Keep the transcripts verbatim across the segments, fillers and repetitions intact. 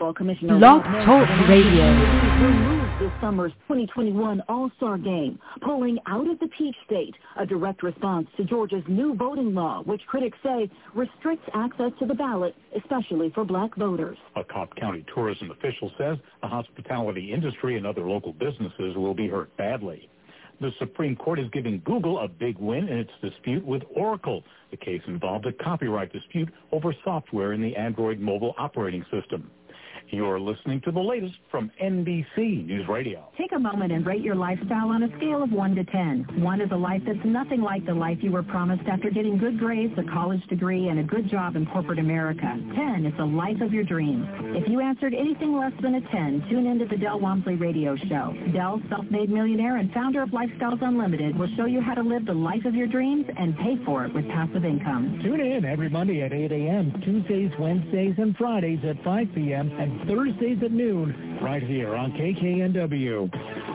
Baseball Commissioner Blog Talk Radio removed this summer's twenty twenty-one All-Star Game, pulling out of the Peach State, a direct response to Georgia's new voting law, which critics say restricts access to the ballot, especially for black voters. A Cobb County tourism official says the hospitality industry and other local businesses will be hurt badly. The Supreme Court is giving Google a big win in its dispute with Oracle. The case involved a copyright dispute over software in the Android mobile operating system. You're listening to the latest from N B C News Radio. Take a moment and rate your lifestyle on a scale of one to ten. one is a life that's nothing like the life you were promised after getting good grades, a college degree, and a good job in corporate America. ten is the life of your dreams. If you answered anything less than a ten, tune into the Del Walmsley Radio Show. Del, self-made millionaire and founder of Lifestyles Unlimited, will show you how to live the life of your dreams and pay for it with passive income. Tune in every Monday at eight a.m., Tuesdays, Wednesdays, and Fridays at five p.m., and Thursdays at noon, right here on K K N W.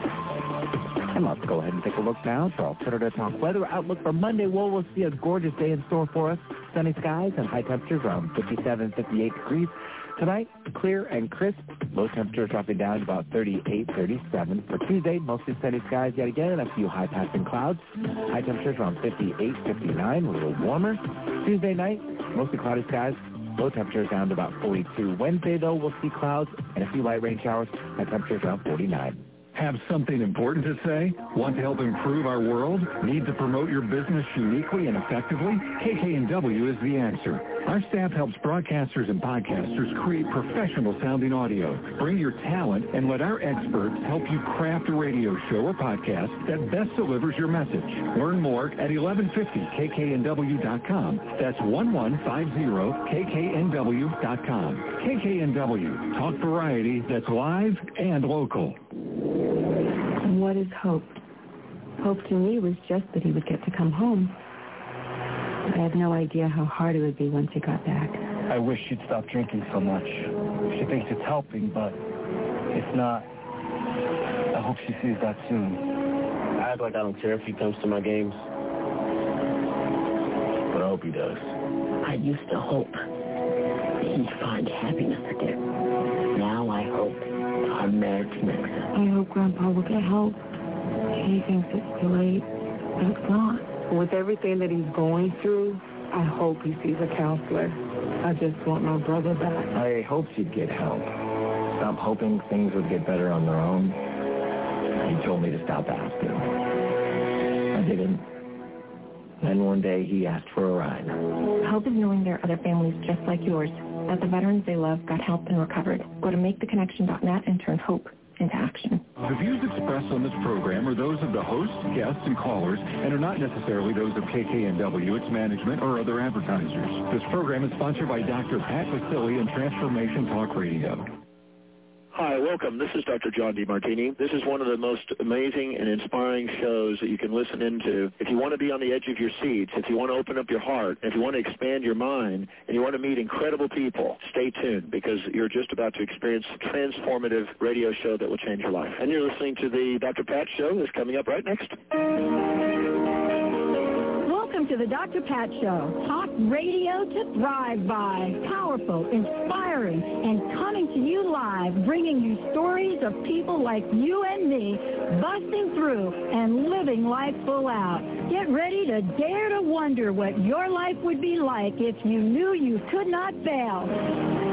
And let's go ahead and take a look now to Alternative Talk weather outlook for Monday. Well, we'll see a gorgeous day in store for us. Sunny skies and high temperatures around fifty-seven, fifty-eight degrees. Tonight, clear and crisp. Low temperatures dropping down to about thirty-eight, thirty-seven. For Tuesday, mostly sunny skies yet again and a few high-passing clouds. High temperatures around fifty-eight, fifty-nine, a little warmer. Tuesday night, mostly cloudy skies. Low temperatures down to about forty-two. Wednesday, though, we'll see clouds and a few light rain showers. High temperatures around forty-nine. Have something important to say? Want to help improve our world? Need to promote your business uniquely and effectively? K K N W is the answer. Our staff helps broadcasters and podcasters create professional-sounding audio. Bring your talent and let our experts help you craft a radio show or podcast that best delivers your message. Learn more at eleven fifty K K N W dot com. That's eleven fifty K K N W dot com. K K N W, talk variety that's live and local. And what is hope? Hope to me was just that he would get to come home. I have no idea how hard it would be once he got back. I wish she'd stop drinking so much. She thinks it's helping, but it's not. I hope she sees that soon. I act like I don't care if he comes to my games, but I hope he does. I used to hope that he'd find happiness again. Now I hope our marriage makes it. I hope Grandpa will get help. He thinks it's too late, but it's not. With everything that he's going through, I hope he sees a counselor. I just want my brother back. I hope she'd get help. Stop hoping things would get better on their own. He told me to stop asking. I didn't. Then one day he asked for a ride. Hope is knowing there are other families just like yours, that the veterans they love got help and recovered. Go to make the connection dot net and turn hope into action. The views expressed on this program are those of the hosts, guests, and callers, and are not necessarily those of K K N W, its management, or other advertisers. This program is sponsored by Doctor Pat Vasili and Transformation Talk Radio. Hi, welcome. This is Doctor John DeMartini. This is one of the most amazing and inspiring shows that you can listen into. If you want to be on the edge of your seats, if you want to open up your heart, if you want to expand your mind, and you want to meet incredible people, stay tuned because you're just about to experience a transformative radio show that will change your life. And you're listening to the Doctor Pat Show that's coming up right next. Welcome to the Doctor Pat Show. Talk radio to thrive by. Powerful, inspiring, and coming to you live, bringing you stories of people like you and me busting through and living life full out. Get ready to dare to wonder what your life would be like if you knew you could not fail.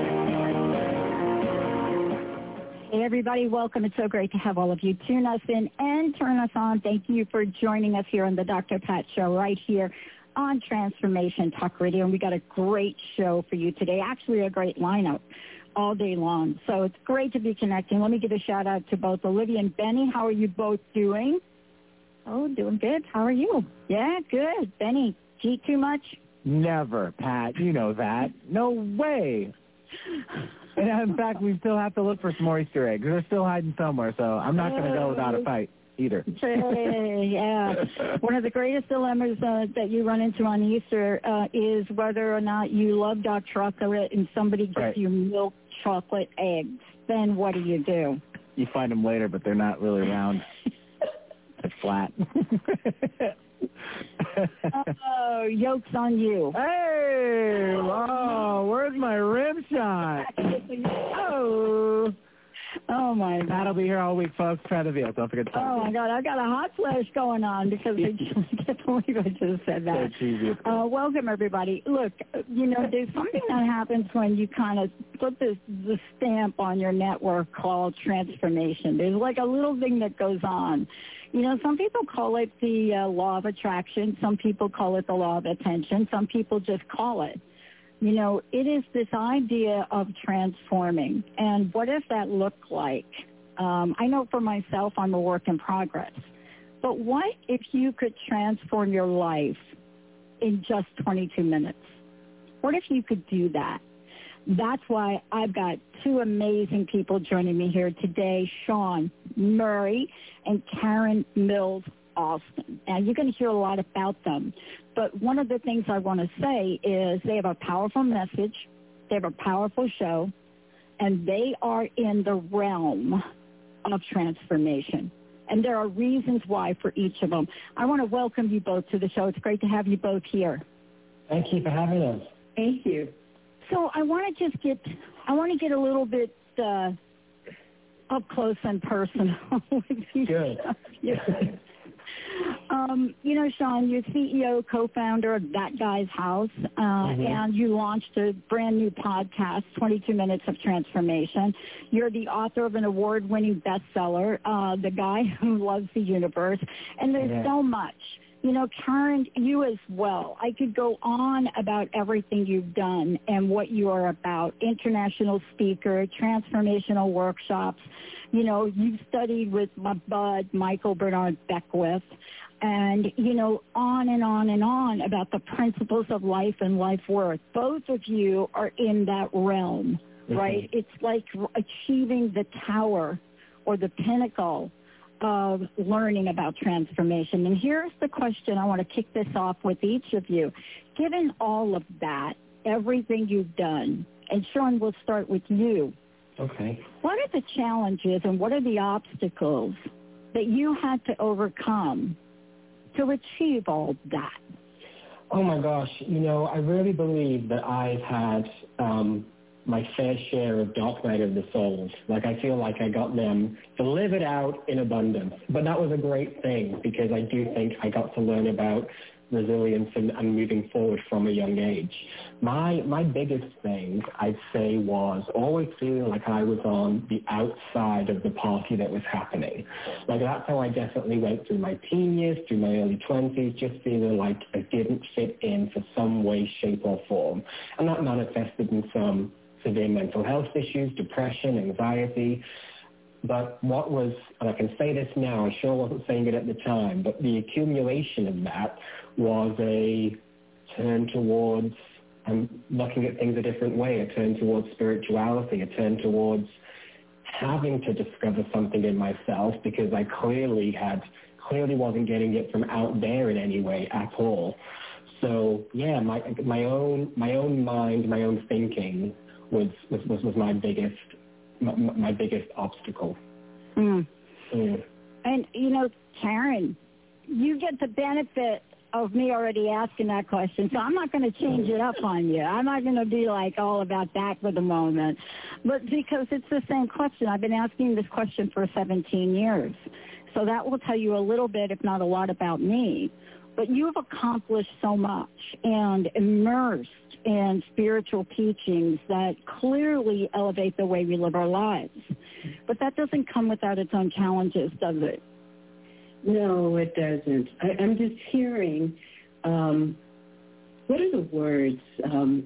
Hey, everybody, welcome. It's so great to have all of you tune us in and turn us on. Thank you for joining us here on the Doctor Pat Show right here on Transformation Talk Radio. And we got a great show for you today, actually a great lineup all day long. So it's great to be connecting. Let me give a shout-out to both Olivia and Benny. How are you both doing? Oh, doing good. How are you? Yeah, good. Benny, cheat too much? Never, Pat. You know that. No way. And in fact, we still have to look for some more Easter eggs. They're still hiding somewhere, so I'm not going to go without a fight either. Yeah. One of the greatest dilemmas uh, that you run into on Easter uh, is whether or not you love dark chocolate and somebody gives right. you milk chocolate eggs. Then what do you do? You find them later, but they're not really round. They're flat. Oh, yoke's on you. Hey, oh, where's my rim shot? my God. That'll be here all week, folks. Try the veal. Don't forget to Oh, my God. I've got a hot flash going on because I just can't believe I just said that. So cheesy. Uh, welcome, everybody. Look, you know, there's something that happens when you kind of put this, the stamp on your network called transformation. There's like a little thing that goes on. You know, some people call it the uh, law of attraction. Some people call it the law of attention. Some people just call it. You know, it is this idea of transforming. And what does that look like? Um, I know for myself, I'm a work in progress. But what if you could transform your life in just twenty-two minutes? What if you could do that? That's why I've got two amazing people joining me here today, Sean Murray and Karen Mills Austin. Now, you're going to hear a lot about them. But one of the things I want to say is they have a powerful message, they have a powerful show, and they are in the realm of transformation. And there are reasons why for each of them. I want to welcome you both to the show. It's great to have you both here. Thank you for having us. Thank you. So I want to just get, I want to get a little bit uh, up close and personal with you. Good. Yeah. Um, you know, Sean, you're C E O, co-founder of That Guy's House, uh, mm-hmm. and you launched a brand new podcast, twenty-two minutes of Transformation. You're the author of an award-winning bestseller, uh, The Guy Who Loves the Universe, and there's yeah. so much. You know, Karen, you as well. I could go on about everything you've done and what you are about. International speaker, transformational workshops. You know, you've studied with my bud, Michael Bernard Beckwith, and, you know, on and on and on about the principles of life and life worth. Both of you are in that realm, mm-hmm. right? It's like achieving the tower or the pinnacle of learning about transformation. And here's the question. I want to kick this off with each of you. Given all of that, everything you've done, and Sean, we'll start with you. Okay. What are the challenges and what are the obstacles that you had to overcome to achieve all that? Oh, my gosh. You know, I really believe that I've had um, my fair share of dark night of the souls. Like, I feel like I got them delivered out in abundance. But that was a great thing because I do think I got to learn about resilience and, and moving forward from a young age. My my biggest thing, I'd say, was always feeling like I was on the outside of the party that was happening. Like, that's how I definitely went through my teen years, through my early twenties, just feeling like I didn't fit in for some way, shape, or form. And that manifested in some severe mental health issues, depression, anxiety. But what was, and I can say this now, I sure wasn't saying it at the time, but the accumulation of that was a turn towards um, looking at things a different way, a turn towards spirituality, a turn towards having to discover something in myself because I clearly had, clearly wasn't getting it from out there in any way at all. So yeah, my my own my own mind, my own thinking was was, was, was my biggest my, my biggest obstacle. Mm. Mm. And you know, Karen, you get the benefit of me already asking that question, so I'm not going to change it up on you. I'm not going to be like all about that for the moment, but because it's the same question. I've been asking this question for seventeen years, so that will tell you a little bit, if not a lot, about me. But you've accomplished so much and immersed in spiritual teachings that clearly elevate the way we live our lives. But that doesn't come without its own challenges, does it? No, it doesn't. I, I'm just hearing, um, what are the words? Um,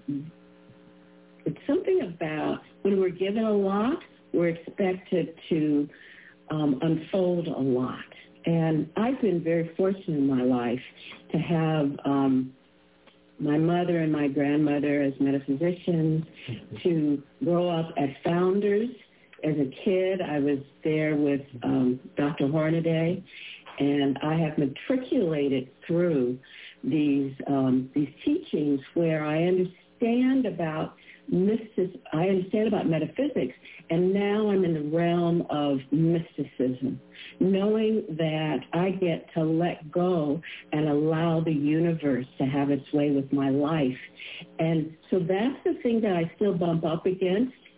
it's something about when we're given a lot, we're expected to um, unfold a lot. And I've been very fortunate in my life to have um, my mother and my grandmother as metaphysicians, to grow up as founders. As a kid, I was there with um, Doctor Hornaday, and I have matriculated through these um, these teachings where I understand about mysticism, I understand about metaphysics, and now I'm in the realm of mysticism, knowing that I get to let go and allow the universe to have its way with my life. And so that's the thing that I still bump up against.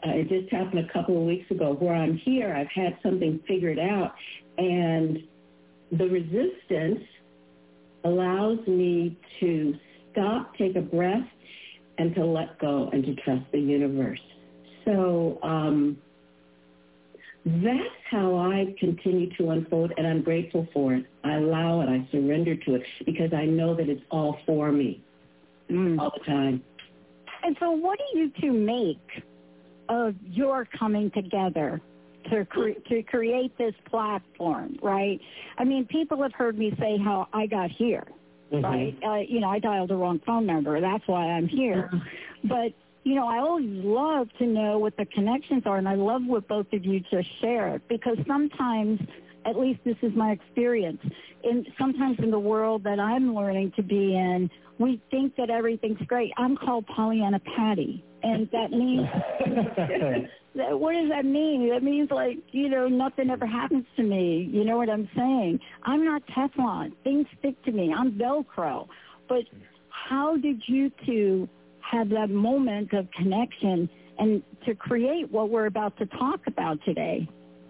uh, it just happened a couple of weeks ago where I'm here, I've had something figured out, and the resistance allows me to stop, take a breath, and to let go and to trust the universe. So um, that's how I continue to unfold, and I'm grateful for it. I allow it. I surrender to it because I know that it's all for me mm. all the time. And so what do you two make of your coming together to, cre- to create this platform, right? I mean, people have heard me say how I got here, mm-hmm. right? Uh, you know, I dialed the wrong phone number. That's why I'm here. But, you know, I always love to know what the connections are, and I love what both of you just shared, because sometimes, at least this is my experience, in sometimes in the world that I'm learning to be in, we think that everything's great. I'm called Pollyanna Patty, and that means, that, what does that mean? That means, like, you know, nothing ever happens to me. You know what I'm saying? I'm not Teflon. Things stick to me. I'm Velcro. But how did you two have that moment of connection and to create what we're about to talk about today?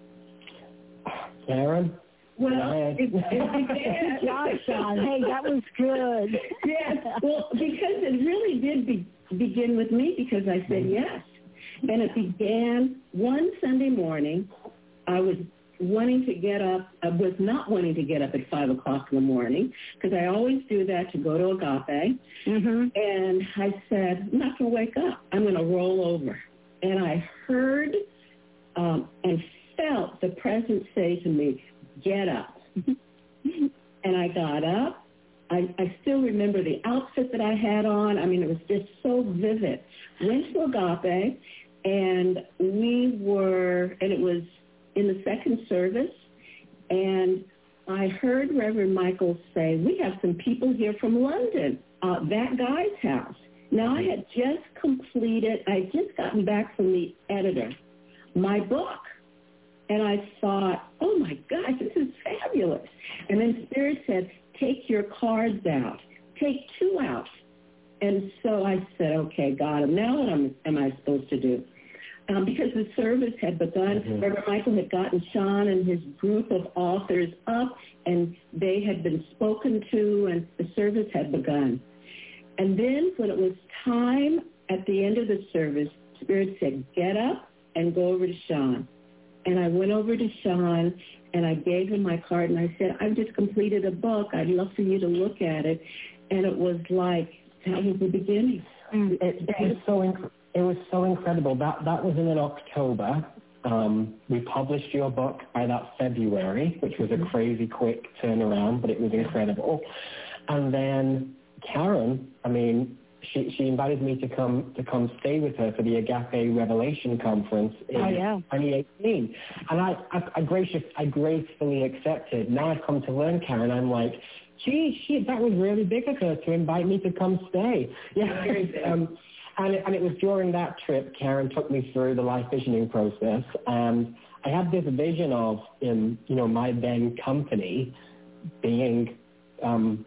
Karen? Well, it, it began. Good job, Sean. Hey, that was good. Yes, well, because it really did be, begin with me because I said yes. And it began one Sunday morning. I was wanting to get up, I was not wanting to get up at five o'clock in the morning because I always do that to go to Agape. Mm-hmm. And I said, I'm not going to wake up. I'm going to roll over. And I heard um, and felt the presence say to me, get up. And I got up. I, I still remember the outfit that I had on. I mean, it was just so vivid. Went to Agape, and we were, and it was in the second service, and I heard Reverend Michael say, we have some people here from London, uh, that guy's house. Now, I had just completed, I had just gotten back from the editor, my book. And I thought, oh, my gosh, this is fabulous. And then Spirit said, take your cards out. Take two out. And so I said, okay, God, now what am, am I supposed to do? Um, because the service had begun. Mm-hmm. Reverend Michael had gotten Sean and his group of authors up, and they had been spoken to, and the service had begun. And then when it was time at the end of the service, Spirit said, get up and go over to Sean. And I went over to Sean, and I gave him my card, and I said, I've just completed a book. I'd love for you to look at it. And it was like, that was the beginning. Mm. It, it, was so inc- it was so incredible. That that was in October. Um, we published your book by that February, which was a crazy quick turnaround, but it was incredible. And then Karen, I mean, She she invited me to come to come stay with her for the Agape Revelation Conference in oh, yeah. twenty eighteen, and I I, I, gracious, I gracefully accepted. Now I've come to learn, Karen. I'm like, gee, she, that was really big of her to invite me to come stay. Yeah, um, and it, and it was during that trip, Karen took me through the life visioning process, and I had this vision of in you know my then company being. Um,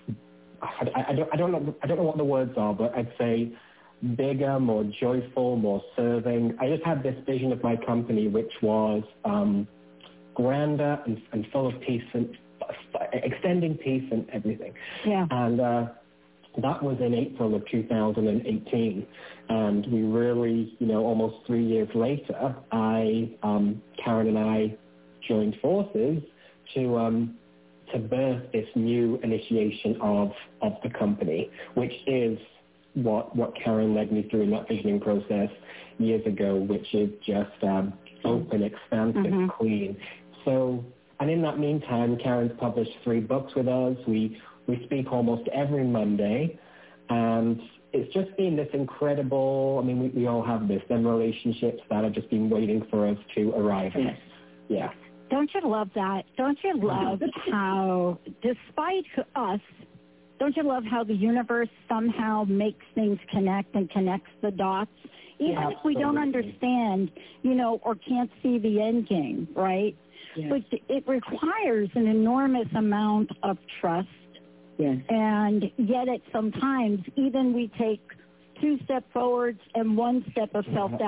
I, I, don't, I don't know. I don't know what the words are, but I'd say bigger, more joyful, more serving. I just had this vision of my company, which was um, grander and, and full of peace and uh, extending peace and everything. Yeah. And uh, that was in April of two thousand eighteen, and we really, you know, almost three years later, I, um, Karen and I, joined forces to. Um, to birth this new initiation of, of the company, which is what what Karen led me through in that visioning process years ago, which is just um, open, expansive, mm-hmm. clean. So, and in that meantime, Karen's published three books with us. We, we speak almost every Monday, and it's just been this incredible, I mean, we, we all have this, them relationships that have just been waiting for us to arrive at. Yes. Yeah. Don't you love that? Don't you love how, despite us, don't you love how the universe somehow makes things connect and connects the dots? Even yeah, if we don't understand, you know, or can't see the end game, right? Yes. But it requires an enormous amount of trust. Yes. And yet at sometimes, even we take two steps forwards and one step of self-doubt.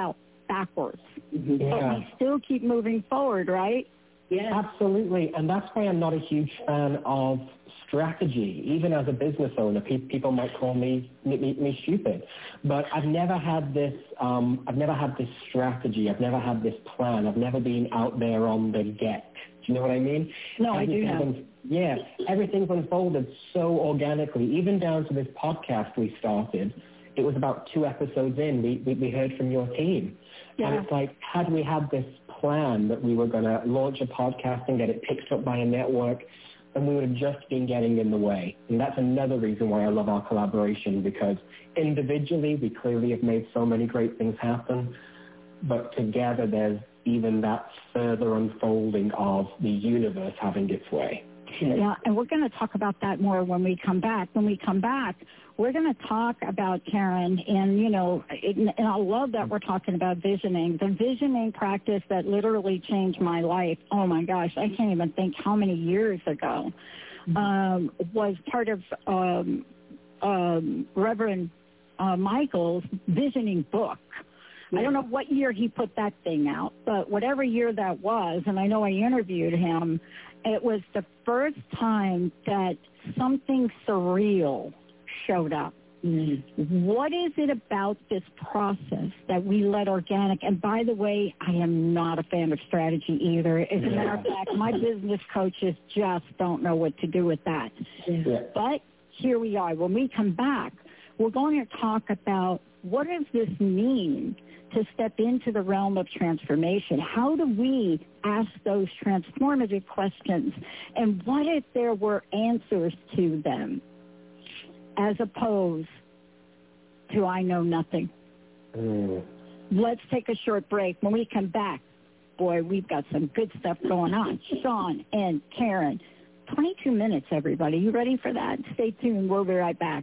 backwards. Mm-hmm. Yeah. But we still keep moving forward, right? Yeah. Absolutely. And that's why I'm not a huge fan of strategy. Even as a business owner, pe- people might call me, me me stupid. But I've never had this um, I've never had this strategy. I've never had this plan. I've never been out there on the get. Do you know what I mean? No, I do know. Yeah, everything's unfolded so organically, even down to this podcast we started. It was about two episodes in, we, we, we heard from your team. Yeah. And it's like, had we had this plan that we were going to launch a podcast and get it picked up by a network, then we would have just been getting in the way. And that's another reason why I love our collaboration, because individually we clearly have made so many great things happen, but together there's even that further unfolding of the universe having its way. Yeah, and we're going to talk about that more when we come back. When we come back, we're going to talk about Karen, and, you know, it, and I love that we're talking about visioning. The visioning practice that literally changed my life, oh, my gosh, I can't even think how many years ago, um, was part of um, um, Reverend uh, Michael's visioning book. I don't know what year he put that thing out, but whatever year that was, and I know I interviewed him, it was the first time that something surreal showed up. Mm-hmm. What is it about this process that we let organic? And by the way, I am not a fan of strategy either. As a matter of fact, my business coaches just don't know what to do with that. Yeah. But here we are. When we come back, we're going to talk about what does this mean to step into the realm of transformation. How do we ask those transformative questions? And what if there were answers to them as opposed to I know nothing? Mm. Let's take a short break. When we come back, boy, we've got some good stuff going on. Sean and Karen, twenty-two minutes, everybody. You ready for that? Stay tuned. We'll be right back.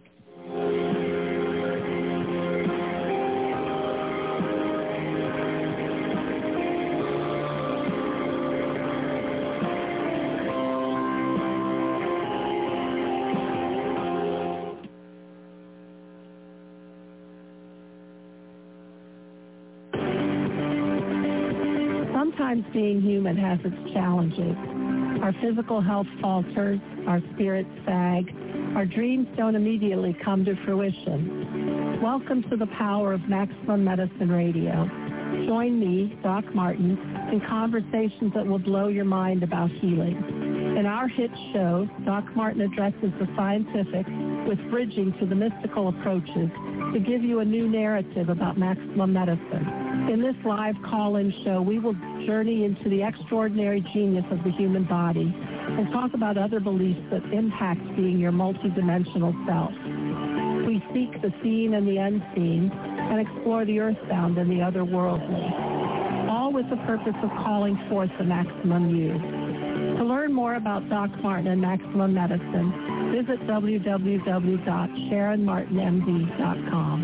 Sometimes being human has its challenges. Our physical health falters, our spirits sag, our dreams don't immediately come to fruition. Welcome to the power of Maximum Medicine Radio. Join me, Doc Martin, in conversations that will blow your mind about healing. In our hit show, Doc Martin addresses the scientific with bridging to the mystical approaches to give you a new narrative about maximum medicine. In this live call-in show, we will journey into the extraordinary genius of the human body and talk about other beliefs that impact being your multidimensional self. We seek the seen and the unseen and explore the earthbound and the otherworldly, all with the purpose of calling forth the maximum you. To learn more about Doc Martin and Maximum Medicine, visit w w w dot sharon martin m d dot com.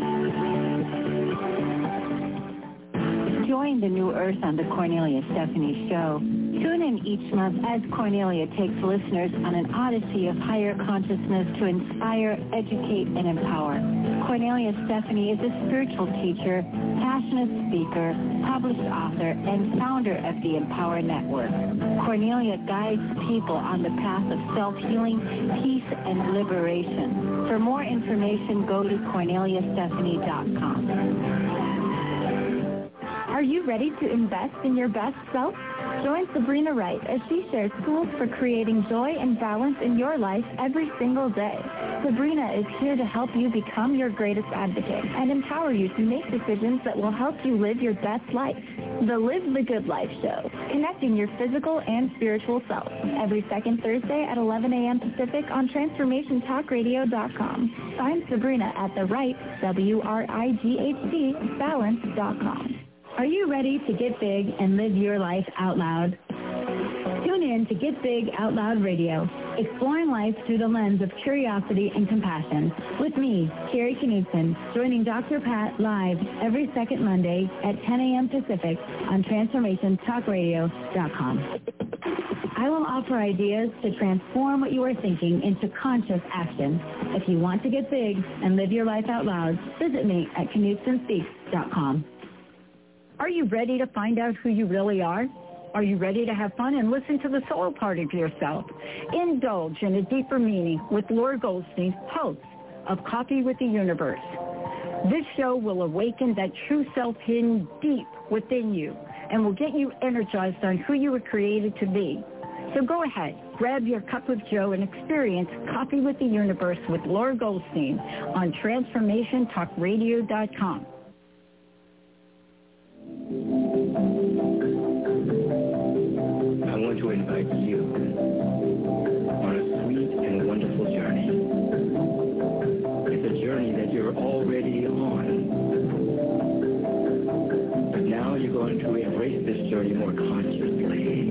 Join the new Earth on the Cornelia Stephanie Show. Tune in each month as Cornelia takes listeners on an odyssey of higher consciousness to inspire, educate, and empower. Cornelia Stephanie is a spiritual teacher, passionate speaker, published author, and founder of the Empower Network. Cornelia guides people on the path of self-healing, peace, and liberation. For more information, go to cornelia stephanie dot com. Are you ready to invest in your best self? Join Sabrina Wright as she shares tools for creating joy and balance in your life every single day. Sabrina is here to help you become your greatest advocate and empower you to make decisions that will help you live your best life. The Live the Good Life Show, connecting your physical and spiritual self. Every second Thursday at eleven a.m. Pacific on transformation talk radio dot com. Find Sabrina at the Right, W R I G H T, balance dot com. Are you ready to get big and live your life out loud? Tune in to Get Big Out Loud Radio, exploring life through the lens of curiosity and compassion. With me, Carrie Knudsen, joining Doctor Pat live every second Monday at ten a.m. Pacific on transformation talk radio dot com. I will offer ideas to transform what you are thinking into conscious action. If you want to get big and live your life out loud, visit me at knudsen speaks dot com. Are you ready to find out who you really are? Are you ready to have fun and listen to the soul part of yourself? Indulge in a deeper meaning with Laura Goldstein, host of Coffee with the Universe. This show will awaken that true self hidden deep within you and will get you energized on who you were created to be. So go ahead, grab your cup of joe and experience Coffee with the Universe with Laura Goldstein on transformation talk radio dot com. I want to invite you on a sweet and wonderful journey. It's a journey that you're already on. But now you're going to embrace this journey more consciously.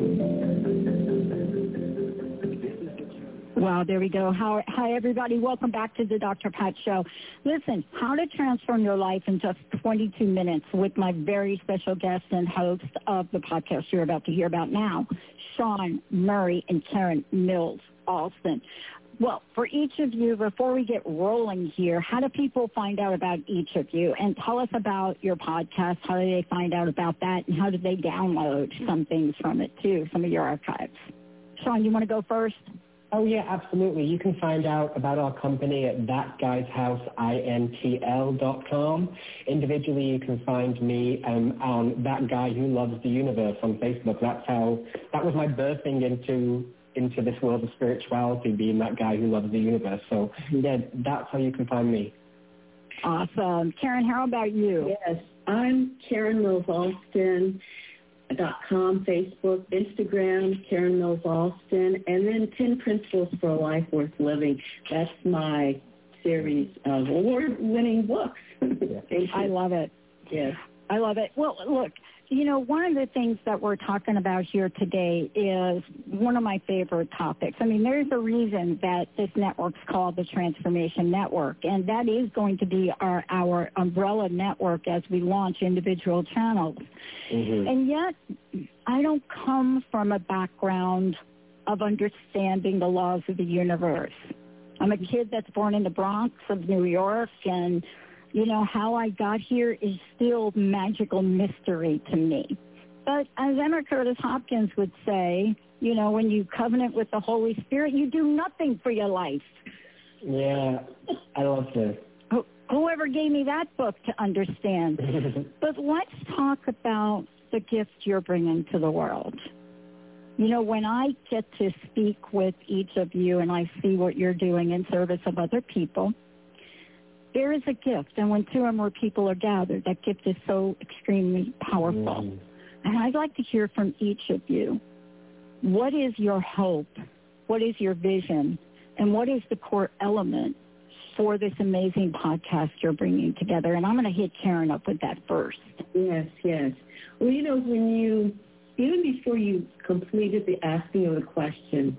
Wow, there we go. How, hi, everybody. Welcome back to the Doctor Pat Show. Listen, how to transform your life in just twenty-two minutes with my very special guest and host of the podcast you're about to hear about now, Sean Murray and Karen Mills Alston. Well, for each of you, before we get rolling here, how do people find out about each of you? And tell us about your podcast. How do they find out about that? And how do they download some things from it, too, some of your archives? Sean, you want to go first? Oh, yeah, absolutely. You can find out about our company at that guys house intl dot com. Individually, you can find me um, on That Guy Who Loves the Universe on Facebook. That's how, that was my birthing into into this world of spirituality, being that guy who loves the universe. So, yeah, that's how you can find me. Awesome. Karen, how about you? Yes, I'm Karen Mills Alston. Dot com, Facebook, Instagram, Karen Mills Alston, and then ten Principles for a Life Worth Living. That's my series of award-winning books. I love it. Yes. I love it. Well, look, you know, one of the things that we're talking about here today is one of my favorite topics. I mean, there's a reason that this network's called the Transformation Network, and that is going to be our, our umbrella network as we launch individual channels. Mm-hmm. And yet, I don't come from a background of understanding the laws of the universe. I'm a kid that's born in the Bronx of New York, and you know, how I got here is still magical mystery to me. But as Emma Curtis Hopkins would say, you know, when you covenant with the Holy Spirit, you do nothing for your life. Yeah, I love this. Whoever gave me that book to understand. But let's talk about the gift you're bringing to the world. You know, when I get to speak with each of you and I see what you're doing in service of other people, there is a gift, and when two or more people are gathered, that gift is so extremely powerful. Mm. And I'd like to hear from each of you. What is your hope? What is your vision? And what is the core element for this amazing podcast you're bringing together? And I'm going to hit Karen up with that first. Yes, yes. Well, you know, when you, even before you completed the asking of the question,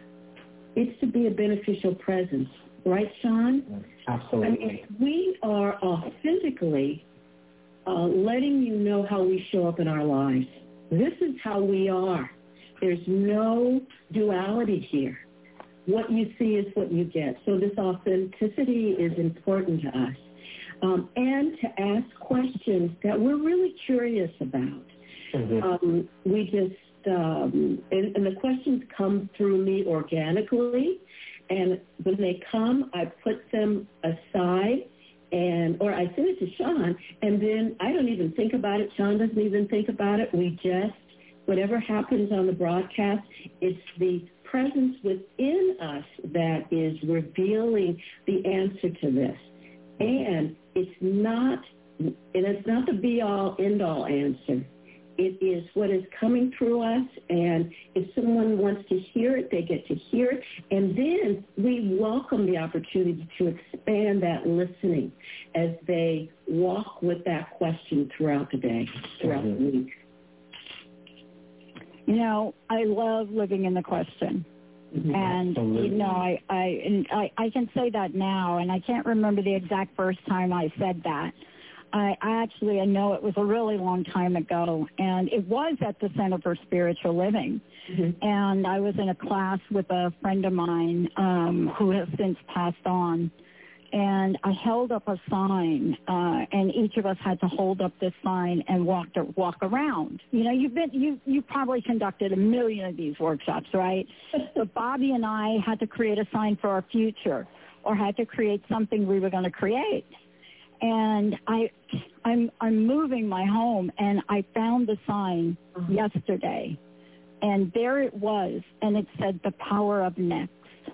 it's to be a beneficial presence. Right, Sean? Absolutely. I mean, we are authentically uh, letting you know how we show up in our lives. This is how we are. There's no duality here. What you see is what you get. So this authenticity is important to us. Um, and to ask questions that we're really curious about. Mm-hmm. Um, we just, um, and, and the questions come through me organically. And when they come, I put them aside, and or I send it to Sean, and then I don't even think about it. Sean doesn't even think about it. We just, whatever happens on the broadcast, it's the presence within us that is revealing the answer to this. And it's not, and it's not the be-all, end-all answer. It is what is coming through us, and if someone wants to hear it, they get to hear it. And then we welcome the opportunity to expand that listening as they walk with that question throughout the day, throughout mm-hmm. the week. You know, I love living in the question. Mm-hmm. And, Absolutely. you know, I, I, and I, I can say that now, and I can't remember the exact first time I said that. I, I actually, I know it was a really long time ago, and it was at the Center for Spiritual Living. Mm-hmm. And I was in a class with a friend of mine um, who has since passed on. and I held up a sign, uh, and each of us had to hold up this sign and walk to, walk around. You know, you've been you you probably conducted a million of these workshops, right? So Bobby and I had to create a sign for our future, or had to create something we were going to create. And I, I'm I'm moving my home, and I found the sign mm-hmm. yesterday, and there it was, and it said the power of next.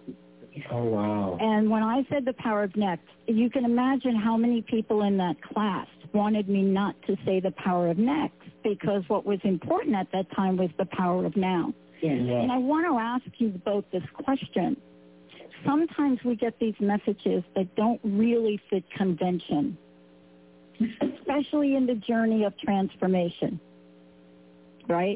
Oh, wow. And when I said the power of next, you can imagine how many people in that class wanted me not to say the power of next, because what was important at that time was the power of now. Yeah. Yeah. And I want to ask you both this question. Sometimes we get these messages that don't really fit convention, especially in the journey of transformation, right?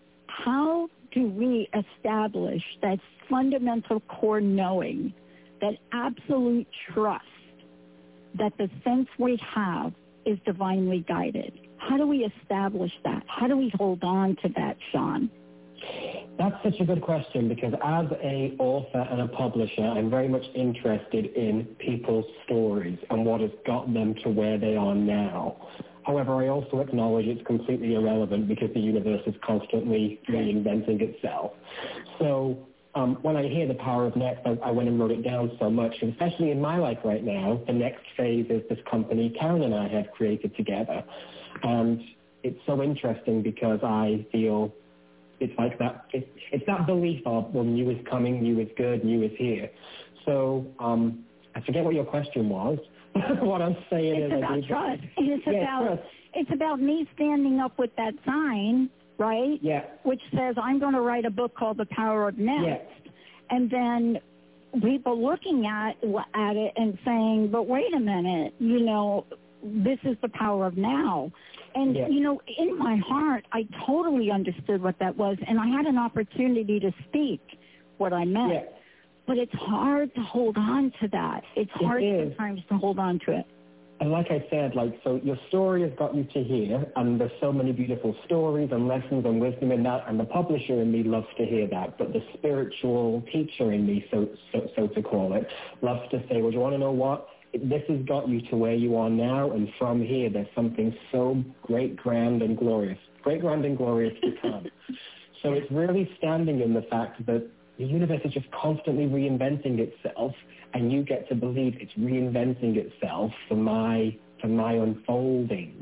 How do we establish that fundamental core knowing, that absolute trust that the sense we have is divinely guided? How do we establish that? How do we hold on to that, Sean? That's such a good question, because as a author and a publisher, I'm very much interested in people's stories and what has got them to where they are now. However, I also acknowledge it's completely irrelevant because the universe is constantly reinventing itself. So um, when I hear the power of next, I, I went and wrote it down so much, and especially in my life right now, the next phase is this company Karen and I have created together. And it's so interesting because I feel it's like that, it, it's that belief of, well, new is coming, new is good, new is here. So um, I forget what your question was. What I'm saying it's is... About trust. It's yeah, about trust. It's about me standing up with that sign, right? Yeah. Which says, I'm going to write a book called The Power of Next. Yeah. And then people looking at, at it and saying, but wait a minute, you know, this is the power of now. And, yeah. you know, in my heart, I totally understood what that was, and I had an opportunity to speak what I meant. Yeah. But it's hard to hold on to that. It's hard it sometimes to hold on to it. And like I said, like, so your story has got you to here, and there's so many beautiful stories and lessons and wisdom in that, and the publisher in me loves to hear that, but the spiritual teacher in me, so so, so to call it, loves to say, well, do you want to know what? This has got you to where you are now, and from here there's something so great, grand, and glorious. Great, grand, and glorious to come. So it's really standing in the fact that the universe is just constantly reinventing itself, and you get to believe it's reinventing itself for my for my unfolding.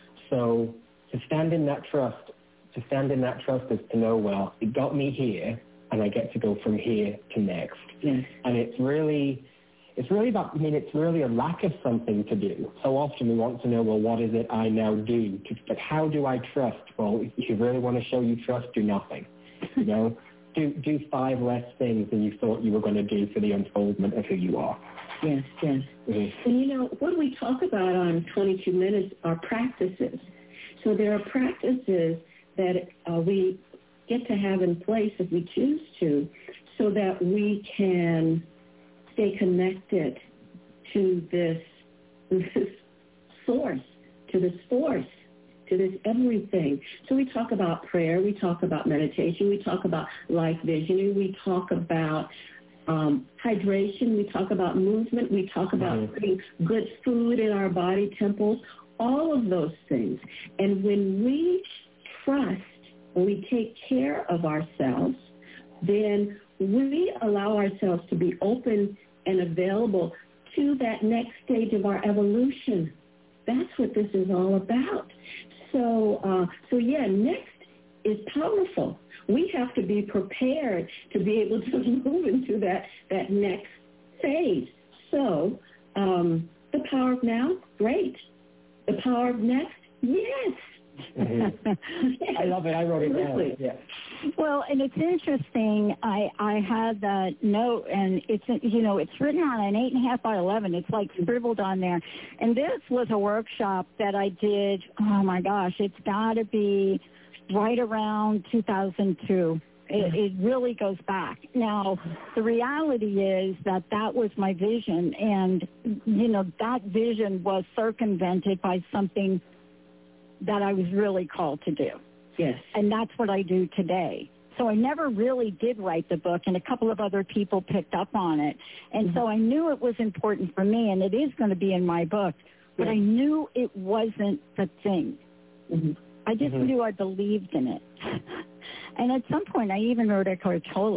So to stand in that trust, to stand in that trust is to know, well, it got me here, and I get to go from here to next. Yes. And it's really... It's really about, I mean, it's really a lack of something to do. So often we want to know, well, what is it I now do? To, but how do I trust? Well, if you really want to show you trust, do nothing. You know, do do five less things than you thought you were going to do for the unfoldment of who you are. Yes, yes. Mm-hmm. And, you know, what we talk about on twenty-two minutes are practices. So there are practices that uh, we get to have in place if we choose to, so that we can stay connected to this, this source, to this force, to this everything. So we talk about prayer, we talk about meditation, we talk about life visioning, we talk about um, hydration, we talk about movement, we talk about mm-hmm. putting good food in our body temples, all of those things. And when we trust, when we take care of ourselves, then we allow ourselves to be open and available to that next stage of our evolution. That's what this is all about. So, uh, so yeah, next is powerful. We have to be prepared to be able to move into that, that next phase. So, um, the power of now, great. The power of next, yes. Mm-hmm. yes. I love it. I wrote it down. Yeah. Well, and it's interesting. I I had that note, and it's you know it's written on an eight and a half by eleven. It's like scribbled on there. And this was a workshop that I did. Oh my gosh, it's got to be right around two thousand two. It, it really goes back. Now, the reality is that that was my vision, and you know that vision was circumvented by something that I was really called to do. Yes. And that's what I do today. So I never really did write the book, and a couple of other people picked up on it. And mm-hmm. so I knew it was important for me, and it is going to be in my book, but yeah. I knew it wasn't the thing. Mm-hmm. I just mm-hmm. knew I believed in it. And at some point, I even wrote Eckhart Tolle.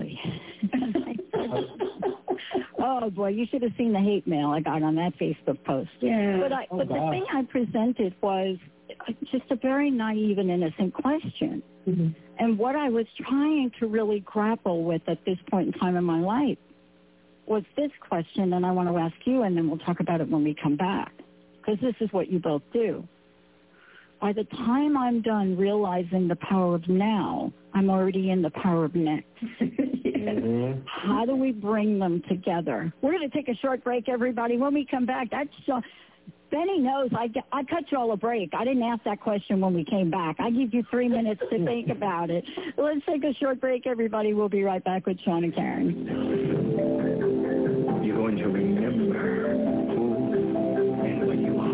Oh, boy, you should have seen the hate mail I got on that Facebook post. Yeah. But, I, oh, but the gosh. thing I presented was just a very naive and innocent question. Mm-hmm. And what I was trying to really grapple with at this point in time in my life was this question, and I want to ask you, and then we'll talk about it when we come back, because this is what you both do. By the time I'm done realizing the power of now, I'm already in the power of next. Mm-hmm. How do we bring them together? We're going to take a short break, everybody. When we come back, that's uh, Benny knows I, I cut you all a break. I didn't ask that question when we came back. I give you three minutes to think about it. Let's take a short break, everybody. We'll be right back with Sean and Karen. You're going to remember who and what you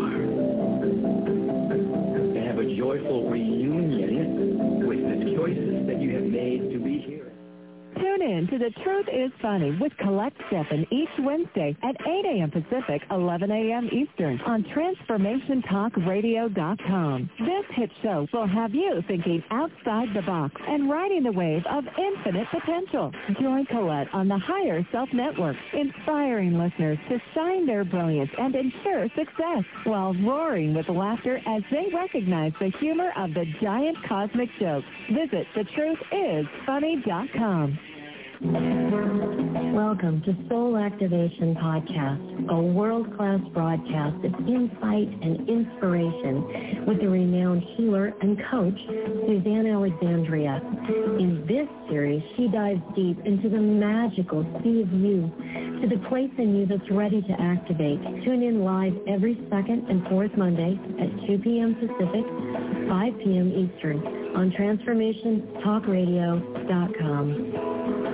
are. And have a joyful reunion with the choices that you have made to be here. Tune in to The Truth is Funny with Colette Steffen each Wednesday at eight a.m. Pacific, eleven a.m. Eastern on Transformation Talk Radio dot com. This hit show will have you thinking outside the box and riding the wave of infinite potential. Join Colette on the Higher Self Network, inspiring listeners to shine their brilliance and ensure success while roaring with laughter as they recognize the humor of the giant cosmic joke. Visit the truth is funny dot com. Welcome to Soul Activation Podcast, a world-class broadcast of insight and inspiration with the renowned healer and coach, Suzanne Alexandria. In this series, she dives deep into the magical sea of you, to the place in you that's ready to activate. Tune in live every second and fourth Monday at two p.m. Pacific, five p.m. Eastern on Transformation Talk Radio dot com.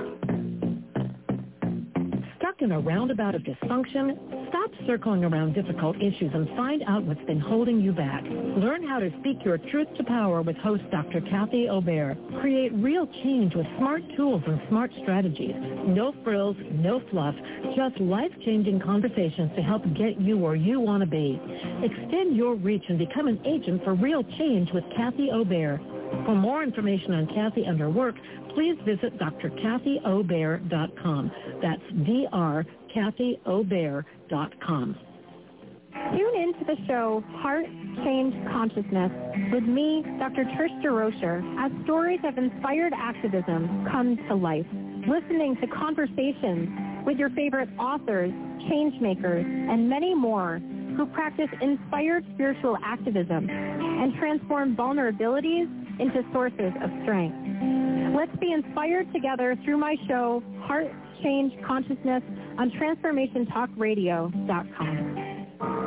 In a roundabout of dysfunction, stop circling around difficult issues and find out what's been holding you back. Learn how to speak your truth to power with host Doctor Kathy Obear. Create real change with smart tools and smart strategies. No frills, no fluff, just life-changing conversations to help get you where you want to be. Extend your reach and become an agent for real change with Kathy Obear. For more information on Kathy and her work, please visit D R Kathy Obear dot com. That's D R Kathy Obear dot com. Tune in to the show Heart Change Consciousness with me, Doctor Trish DeRocher, as stories of inspired activism come to life. Listening to conversations with your favorite authors, change makers, and many more who practice inspired spiritual activism and transform vulnerabilities into sources of strength. Let's be inspired together through my show, Heart Change Consciousness, on Transformation Talk Radio dot com.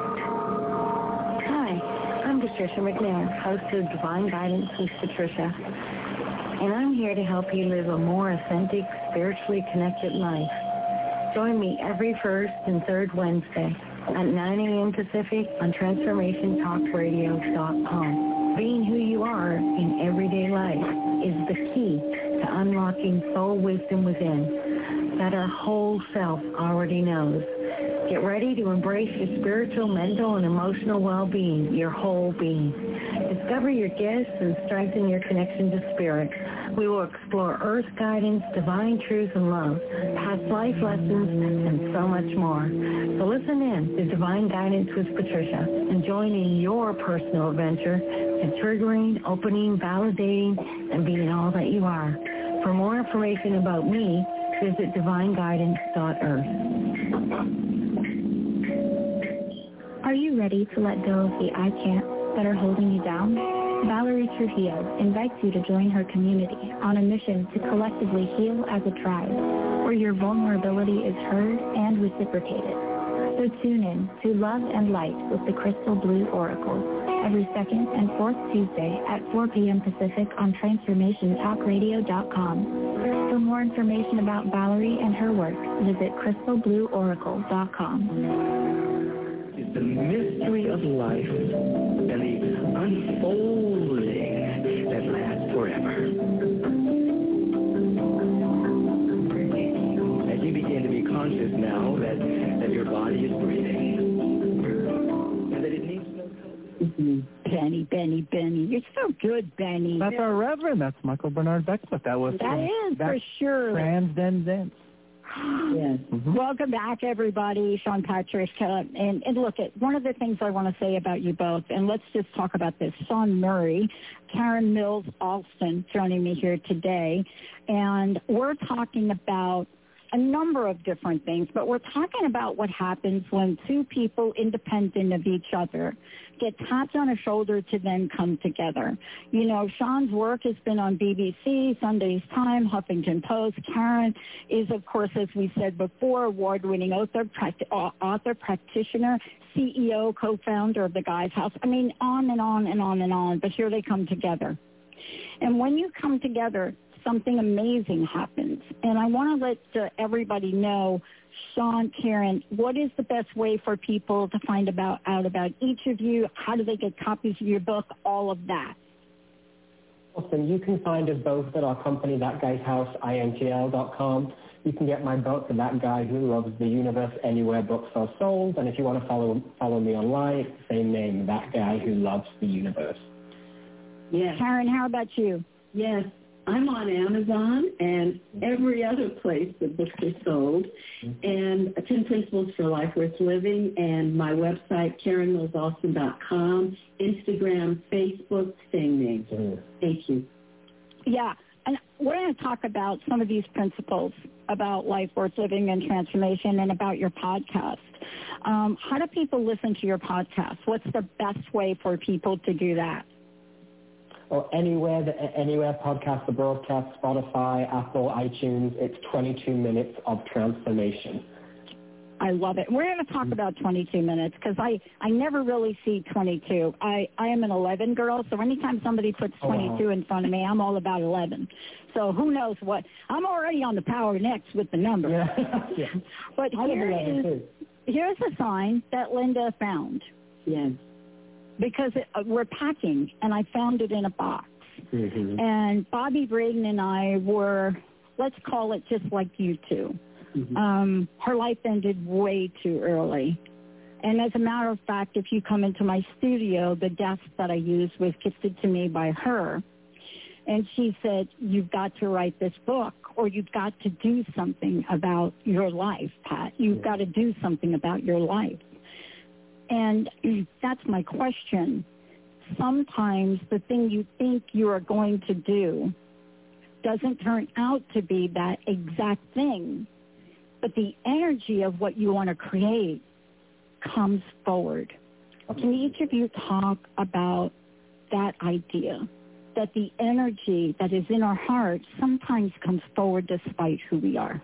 Hi, I'm Patricia McNair, host of Divine Guidance with Patricia, and I'm here to help you live a more authentic, spiritually connected life. Join me every first and third Wednesday at nine a.m. Pacific on Transformation Talk Radio dot com. Being who you are in everyday life is the key to unlocking soul wisdom within that our whole self already knows. Get ready to embrace your spiritual, mental, and emotional well-being, your whole being. Discover your gifts and strengthen your connection to spirit. We will explore earth guidance, divine truth and love, past life lessons, and so much more. So listen in to Divine Guidance with Patricia and join in your personal adventure in triggering, opening, validating, and being all that you are. For more information about me, visit divine guidance dot earth. Are you ready to let go of the I can't that are holding you down? Valerie Trujillo invites you to join her community on a mission to collectively heal as a tribe, where your vulnerability is heard and reciprocated. So tune in to Love and Light with the Crystal Blue Oracle every second and fourth Tuesday at four p.m. Pacific on Transformation Talk Radio dot com. For more information about Valerie and her work, visit Crystal Blue Oracle dot com. It's the mystery of life and the unfolding that lasts forever. Mm-hmm. Benny, Benny, Benny. You're so good, Benny. That's our Reverend. That's Michael Bernard Beckwith. That was That is, for sure. Transcendence. Yes. Mm-hmm. Welcome back, everybody. Sean Patrick. Uh, and, and look, at one of the things I want to say about you both, and let's just talk about this. Sean Murray, Karen Mills Alston joining me here today, and we're talking about a number of different things, but we're talking about what happens when two people independent of each other get tapped on a shoulder to then come together. You know, Sean's work has been on B B C, Sunday's Time, Huffington Post. Karen is, of course, as we said before, award-winning author, pract- author, practitioner, C E O, co-founder of the Guy's House. I mean, on and on and on and on, but here they come together. And when you come together, something amazing happens. And I want to let uh, everybody know, Sean, Karen, what is the best way for people to find about out about each of you? How do they get copies of your book? All of that. Awesome. You can find us both at our company, That Guy's House, I N T L dot com. You can get my book, That Guy Who Loves the Universe, anywhere books are sold. And if you want to follow follow me online, it's the same name, That Guy Who Loves the Universe. Yes. Karen, how about you? Yes. I'm on Amazon and every other place that books are sold, and ten Principles for Life Worth Living, and my website, Karen Mills Alston dot com, Instagram, Facebook, same name. Mm-hmm. Thank you. Yeah, and we're going to talk about some of these principles about life worth living and transformation and about your podcast. Um, how do people listen to your podcast? What's the best way for people to do that? Or anywhere, that, anywhere podcast, the broadcast, Spotify, Apple, iTunes, it's twenty-two minutes of transformation. I love it. We're going to talk about twenty-two minutes because I, I never really see twenty-two. I, I am an eleven girl, so anytime somebody puts twenty-two oh, wow. in front of me, I'm all about eleven. So who knows what? I'm already on the power next with the number. Yeah. yeah. But here is, here's a sign that Linda found. Yes. Because it, uh, we're packing, and I found it in a box. Mm-hmm. And Bobby Braden and I were, let's call it just like you two. Mm-hmm. Um, her life ended way too early. And as a matter of fact, if you come into my studio, the desk that I use was gifted to me by her. And she said, you've got to write this book, or you've got to do something about your life, Pat. You've got to do something about your life. And that's my question. Sometimes the thing you think you are going to do doesn't turn out to be that exact thing, but the energy of what you want to create comes forward. Can each of you talk about that idea, that the energy that is in our hearts sometimes comes forward despite who we are?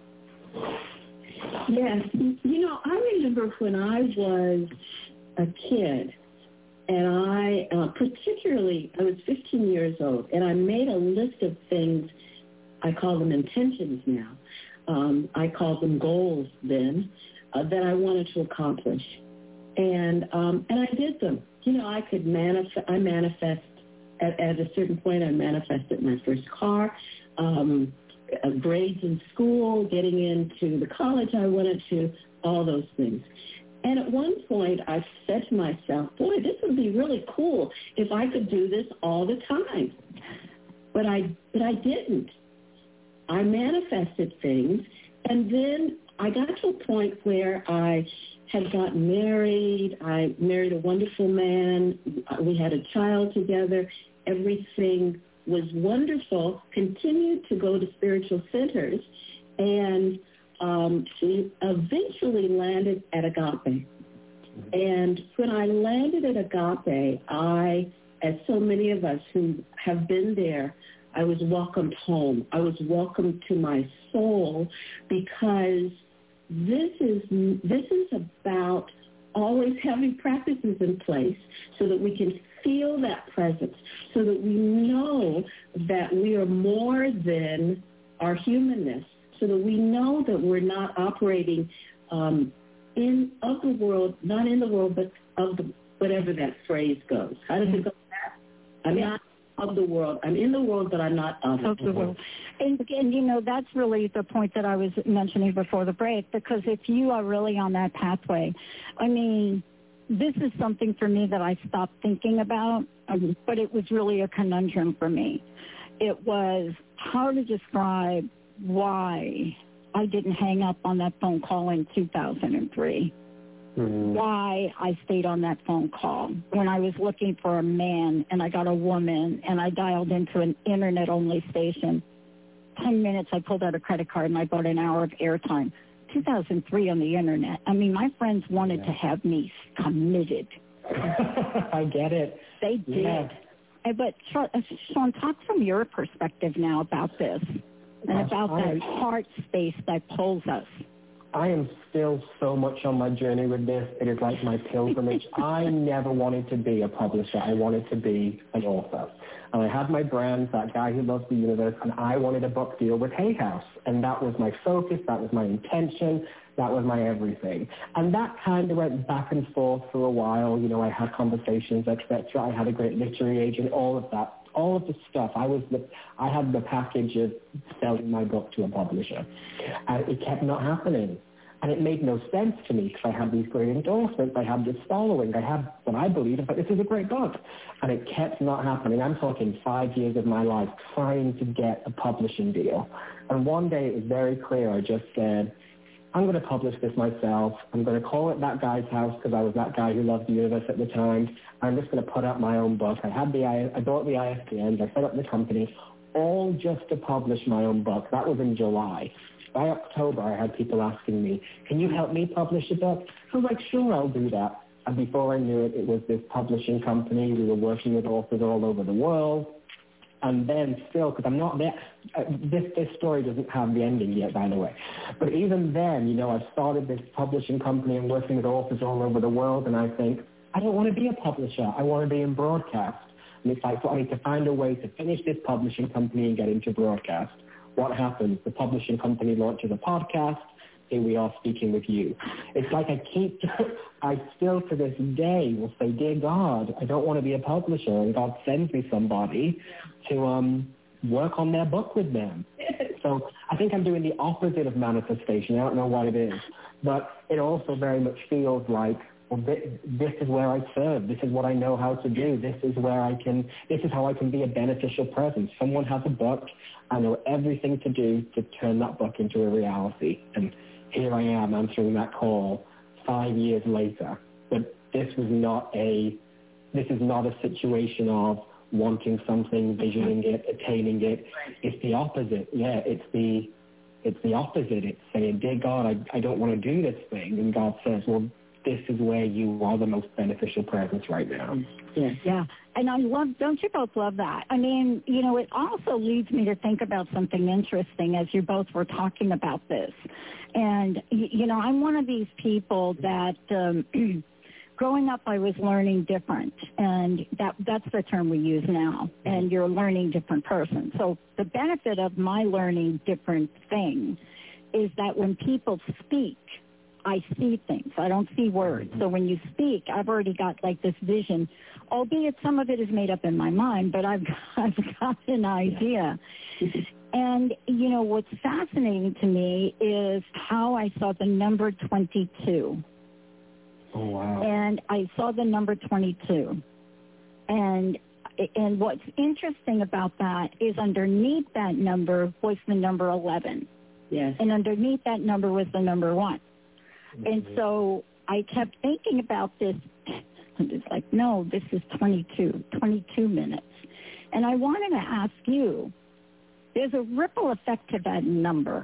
Yes. You know, I remember when I was a kid, and I, uh, particularly, I was fifteen years old, and I made a list of things. I call them intentions now. Um, I called them goals then, uh, that I wanted to accomplish. And um, and I did them. You know, I could manifest, I manifest, at, at a certain point, I manifested my first car, um, uh, grades in school, getting into the college I wanted to, all those things. And at one point, I said to myself, boy, this would be really cool if I could do this all the time. But I, but I didn't. I manifested things, and then I got to a point where I had gotten married. I married a wonderful man. We had a child together. Everything was wonderful. Continued to go to spiritual centers, and Um, she eventually landed at Agape. And when I landed at Agape, I, as so many of us who have been there, I was welcomed home. I was welcomed to my soul, because this is this is about always having practices in place so that we can feel that presence, so that we know that we are more than our humanness, so that we know that we're not operating um, in of the world, not in the world, but of the, whatever that phrase goes. How does it go back? I'm yeah. not of the world. I'm in the world, but I'm not of, of the world. And, and, you know, that's really the point that I was mentioning before the break, because if you are really on that pathway, I mean, this is something for me that I stopped thinking about, mm-hmm. but it was really a conundrum for me. It was how to describe why I didn't hang up on that phone call in two thousand three. Mm-hmm. Why I stayed on that phone call when I was looking for a man and I got a woman and I dialed into an internet-only station. Ten minutes, I pulled out a credit card and I bought an hour of airtime. two thousand three on the internet. I mean, my friends wanted yeah. to have me committed. I get it. They did. Yeah. But Sean, talk from your perspective now about this and Gosh, about I, that heart space that pulls us. I am still so much on my journey with this. It is like my pilgrimage. I never wanted to be a publisher. I wanted to be an author. And I had my brand, That Guy Who Loves the Universe, and I wanted a book deal with Hay House. And that was my focus. That was my intention. That was my everything. And that kind of went back and forth for a while. You know, I had conversations, et cetera. I had a great literary agent, all of that. All of the stuff. I was the, I had the package of selling my book to a publisher. And it kept not happening. And it made no sense to me because I had these great endorsements. I had this following. I had what I believed, but this is a great book. And it kept not happening. I'm talking five years of my life trying to get a publishing deal. And one day it was very clear. I just said, I'm going to publish this myself. I'm going to call it That Guy's House because I was that guy who loved the universe at the time. I'm just going to put out my own book. I had the I bought the I S B Ns. I set up the company, all just to publish my own book. That was in July. By October, I had people asking me, can you help me publish a book? I was like, sure, I'll do that. And before I knew it, it was this publishing company. We were working with authors all over the world. And then still, because I'm not there, uh, this, this story doesn't have the ending yet, by the way. But even then, you know, I've started this publishing company and working with authors all over the world, and I think, I don't want to be a publisher. I want to be in broadcast. And it's like, so I need to find a way to finish this publishing company and get into broadcast. What happens? The publishing company launches a podcast. Here we are speaking with you. It's like I keep, I still to this day will say, dear God, I don't want to be a publisher. And God sends me somebody to um, work on their book with them. So I think I'm doing the opposite of manifestation. I don't know what it is. But it also very much feels like, well, this, this is where I serve. This is what I know how to do. This is where I can, this is how I can be a beneficial presence. Someone has a book. I know everything to do to turn that book into a reality. And here I am answering that call five years later. But this was not a, this is not a situation of wanting something, visioning it, attaining it. It's the opposite. Yeah, it's the, it's the opposite. It's saying, dear God, I, I don't want to do this thing. And God says, well, this is where you are the most beneficial presence right now. Yeah. Yeah. And I love, don't you both love that? I mean, you know, it also leads me to think about something interesting as you both were talking about this. And, you know, I'm one of these people that um, growing up I was learning different. And that that's the term we use now. And you're a learning different person. So the benefit of my learning different thing is that when people speak, I see things. I don't see words. So when you speak, I've already got like this vision, albeit some of it is made up in my mind, but I've, I've got an idea. And, you know, what's fascinating to me is how I saw the number twenty-two. Oh, wow. And I saw the number twenty-two. And and what's interesting about that is underneath that number was the number eleven. Yes. And underneath that number was the number one. And so I kept thinking about this. And it's like, no, this is twenty-two, twenty-two minutes. And I wanted to ask you, there's a ripple effect to that number.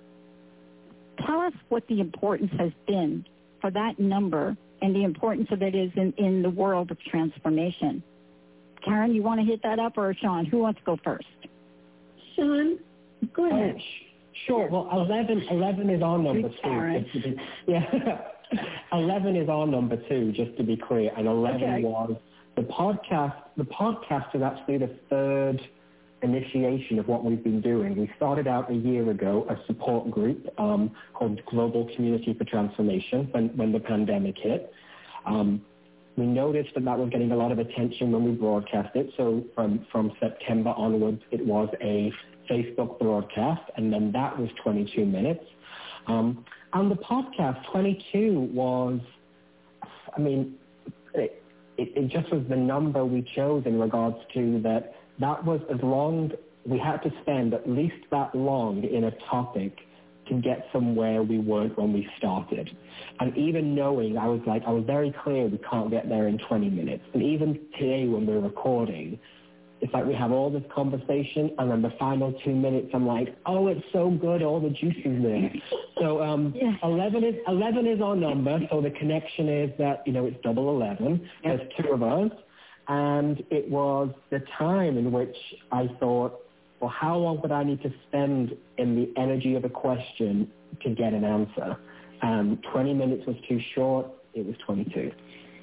Tell us what the importance has been for that number and the importance of it is in, in the world of transformation. Karen, you want to hit that up, or Sean? Who wants to go first? Sean, go ahead. Oh, sure. Well, eleven, eleven is our number two. Be, yeah, eleven is our number two, just to be clear. And eleven okay. was the podcast. The podcast is actually the third initiation of what we've been doing. We started out a year ago a support group um, called Global Community for Transformation when, when the pandemic hit. Um, we noticed that that was getting a lot of attention when we broadcast it. So from, from September onwards, it was a Facebook broadcast, and then that was twenty-two minutes. Um, and the podcast, twenty-two was, I mean, it, it, it just was the number we chose in regards to that. That was as long, we had to spend at least that long in a topic to get somewhere we weren't when we started. And even knowing, I was like, I was very clear we can't get there in twenty minutes. And even today when we're recording, it's like we have all this conversation, and then the final two minutes, I'm like, oh, it's so good, all the juice is there. So um, yeah. eleven is eleven is our number, so the connection is that, you know, it's double eleven. Yep. There's two of us. And it was the time in which I thought, well, how long would I need to spend in the energy of a question to get an answer? Um, twenty minutes was too short. It was twenty-two.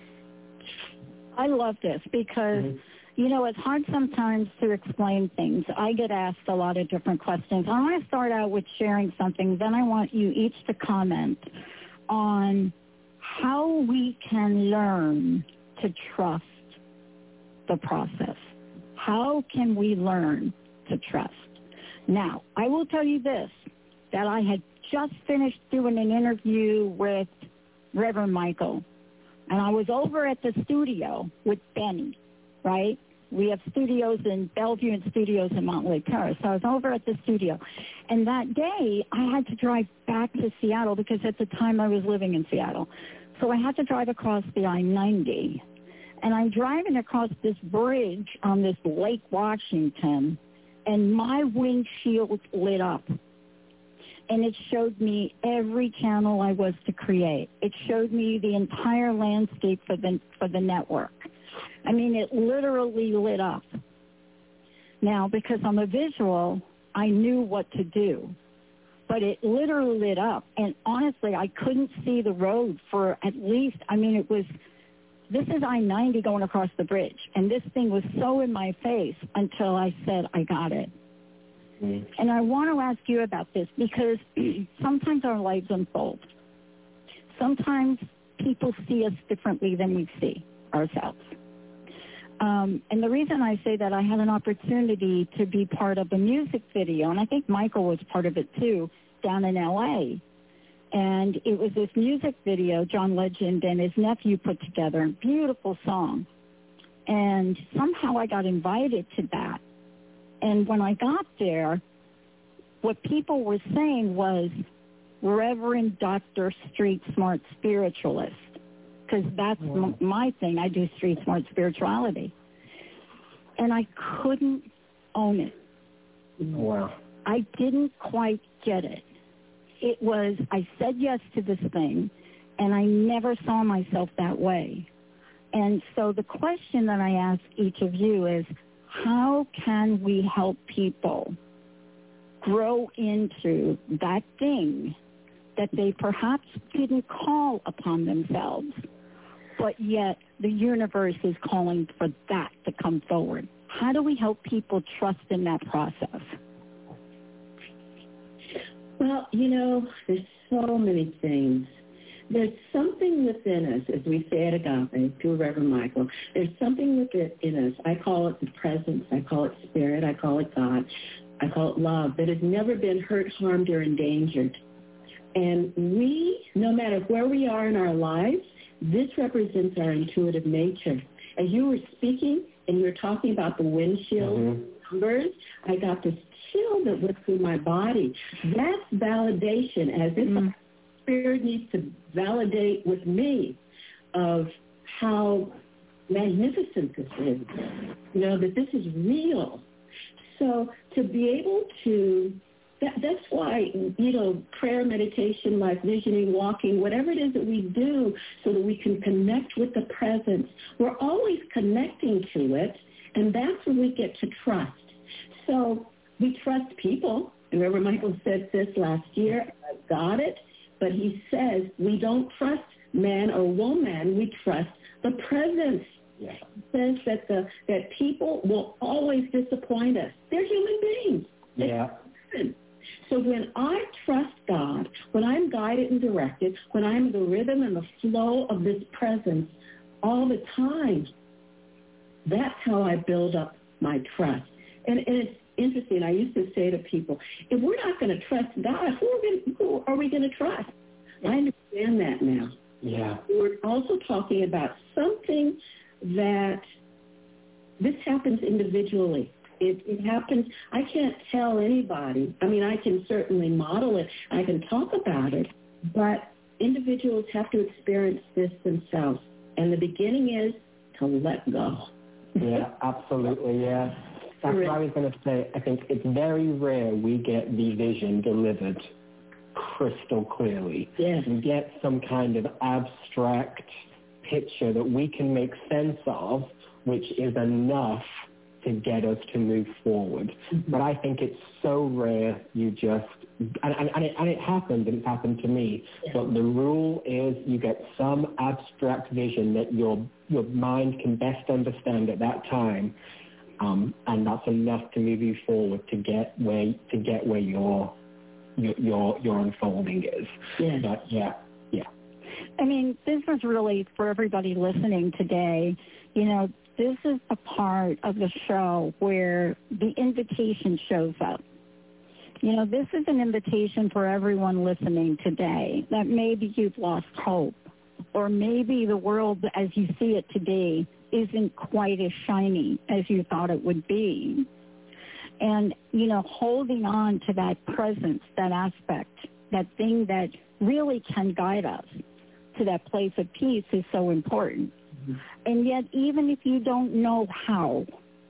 I love this because, mm-hmm. you know, it's hard sometimes to explain things. I get asked a lot of different questions. I want to start out with sharing something. Then I want you each to comment on how we can learn to trust the process. How can we learn to trust? Now, I will tell you this, that I had just finished doing an interview with Reverend Michael, and I was over at the studio with Benny, right? We have studios in Bellevue and studios in Montlake Terrace. So I was over at the studio. And that day, I had to drive back to Seattle because at the time I was living in Seattle. So I had to drive across the I ninety. And I'm driving across this bridge on this Lake Washington, and my windshield lit up. And it showed me every channel I was to create. It showed me the entire landscape for the, for the network. I mean, it literally lit up. Now, because I'm a visual, I knew what to do. But it literally lit up. And honestly, I couldn't see the road for at least, I mean, it was... This is I ninety going across the bridge, and this thing was so in my face until I said, I got it. Mm. And I want to ask you about this because sometimes our lives unfold. Sometimes people see us differently than we see ourselves. Um, and the reason I say that, I had an opportunity to be part of a music video, and I think Michael was part of it too, down in L A, and it was this music video John Legend and his nephew put together, a beautiful song. And somehow I got invited to that. And when I got there, what people were saying was Reverend Doctor Street Smart Spiritualist, because that's wow. m- my thing. I do street smart spirituality. And I couldn't own it. Wow. I didn't quite get it. It was, I said yes to this thing, and I never saw myself that way. And so the question that I ask each of you is, how can we help people grow into that thing that they perhaps didn't call upon themselves, but yet the universe is calling for that to come forward? How do we help people trust in that process? Well, you know, there's so many things. There's something within us, as we say at Agape, to Reverend Michael, there's something within us. I call it the presence. I call it spirit. I call it God. I call it love that has never been hurt, harmed, or endangered. And we, no matter where we are in our lives, this represents our intuitive nature. As you were speaking and you were talking about the windshield mm-hmm. numbers, I got this chill that went through my body. That's validation, as if my spirit needs to validate with me of how magnificent this is, you know, that this is real. So to be able to, that, that's why, you know, prayer, meditation, life visioning, walking, whatever it is that we do so that we can connect with the presence, we're always connecting to it, and that's when we get to trust. So we trust people. And Reverend Michael said this last year, I got it, but he says we don't trust man or woman, we trust the presence. Yeah. He says that the that people will always disappoint us. They're human beings. Yeah. So when I trust God, when I'm guided and directed, when I'm in the rhythm and the flow of this presence all the time, that's how I build up my trust. And, and it's interesting. I used to say to people, if we're not going to trust God, who are, we, who are we going to trust? I understand that now. Yeah. We're also talking about something that this happens individually. It, it happens, I can't tell anybody. I mean, I can certainly model it. I can talk about it. But individuals have to experience this themselves. And the beginning is to let go. Yeah, absolutely, yeah. That's what I was going to say. I think it's very rare we get the vision delivered crystal clearly. Yes. We get some kind of abstract picture that we can make sense of, which is enough to get us to move forward. Mm-hmm. But I think it's so rare you just, and, and, and, it, and it happens, and it's happened to me, yeah. But the rule is you get some abstract vision that your your mind can best understand at that time, um, and that's enough to move you forward to get where to get where your your your, your unfolding is. Yeah. But yeah, yeah. I mean, this was really for everybody listening today. You know, this is a part of the show where the invitation shows up. You know, this is an invitation for everyone listening today that maybe you've lost hope, or maybe the world as you see it today isn't quite as shiny as you thought it would be. And, you know, holding on to that presence, that aspect, that thing that really can guide us to that place of peace is so important. And yet, even if you don't know how,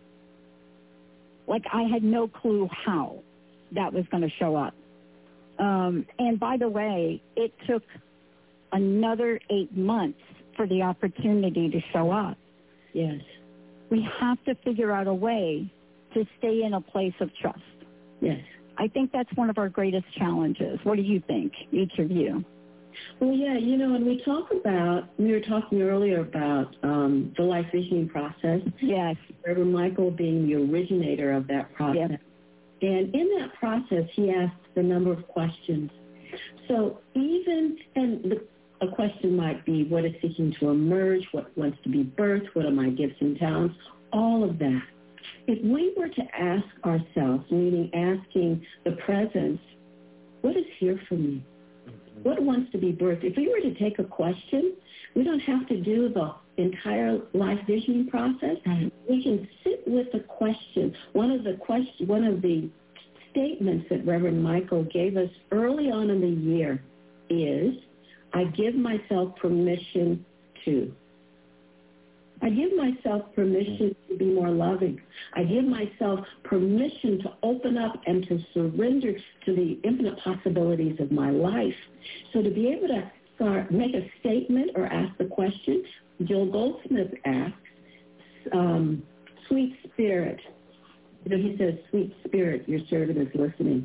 like I had no clue how that was going to show up. Um, and by the way, it took another eight months for the opportunity to show up. Yes. We have to figure out a way to stay in a place of trust. Yes. I think that's one of our greatest challenges. What do you think, each of you? Well, yeah, you know, when we talk about, we were talking earlier about um, the life visioning process. Yes. Reverend Michael being the originator of that process. Yes. And in that process, he asked a number of questions. So even, and the, a question might be, what is seeking to emerge? What wants to be birthed? What are my gifts and talents? All of that. If we were to ask ourselves, meaning asking the presence, what is here for me? What wants to be birthed? If we were to take a question, we don't have to do the entire life visioning process. Mm-hmm. We can sit with the question. One of the question, one of the statements that Reverend Michael gave us early on in the year is, I give myself permission to. I give myself permission to be more loving. I give myself permission to open up and to surrender to the infinite possibilities of my life. So to be able to start, make a statement or ask the question, Joel Goldsmith asks, um, sweet spirit, you know, he says, sweet spirit, your servant is listening.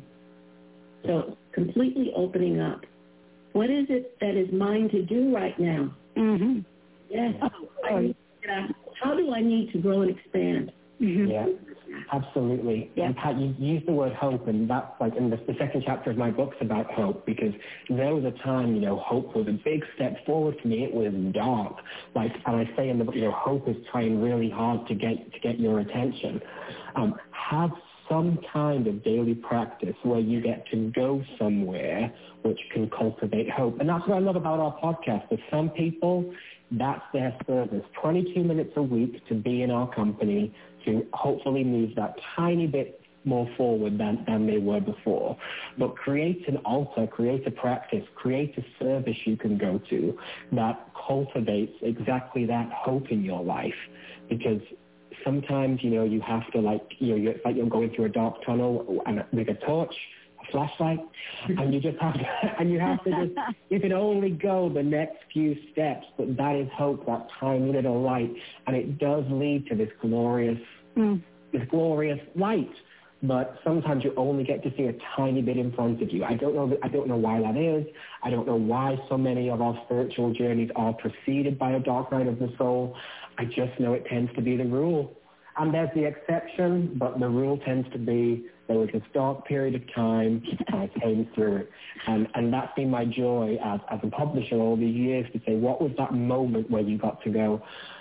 So completely opening up. What is it that is mine to do right now? Mm-hmm. Yes. Oh, I, how do I need to grow and expand? Mm-hmm. Yeah, absolutely. Yeah. In fact, you use the word hope, and that's like in the, the second chapter of my book's about hope, because there was a time, you know, hope was a big step forward for me. It was dark. Like, and I say in the book, you know, hope is trying really hard to get to get your attention. Um, have some kind of daily practice where you get to go somewhere which can cultivate hope. And that's what I love about our podcast. For some people, that's their service. twenty-two minutes a week to be in our company to hopefully move that tiny bit more forward than, than they were before. But create an altar, create a practice, create a service you can go to that cultivates exactly that hope in your life. Because sometimes, you know, you have to, like, you know, it's like you're going through a dark tunnel and with a torch, a flashlight, and you just have to, and you have to just, you can only go the next few steps, but that is hope, that tiny little light, and it does lead to this glorious, mm. this glorious light. But sometimes you only get to see a tiny bit in front of you. I don't know. I don't know why that is. I don't know why so many of our spiritual journeys are preceded by a dark night of the soul. I just know it tends to be the rule. And there's the exception, but the rule tends to be there was this dark period of time and I came through it. And, and that's been my joy as, as a publisher all these years to say, what was that moment where you got to go,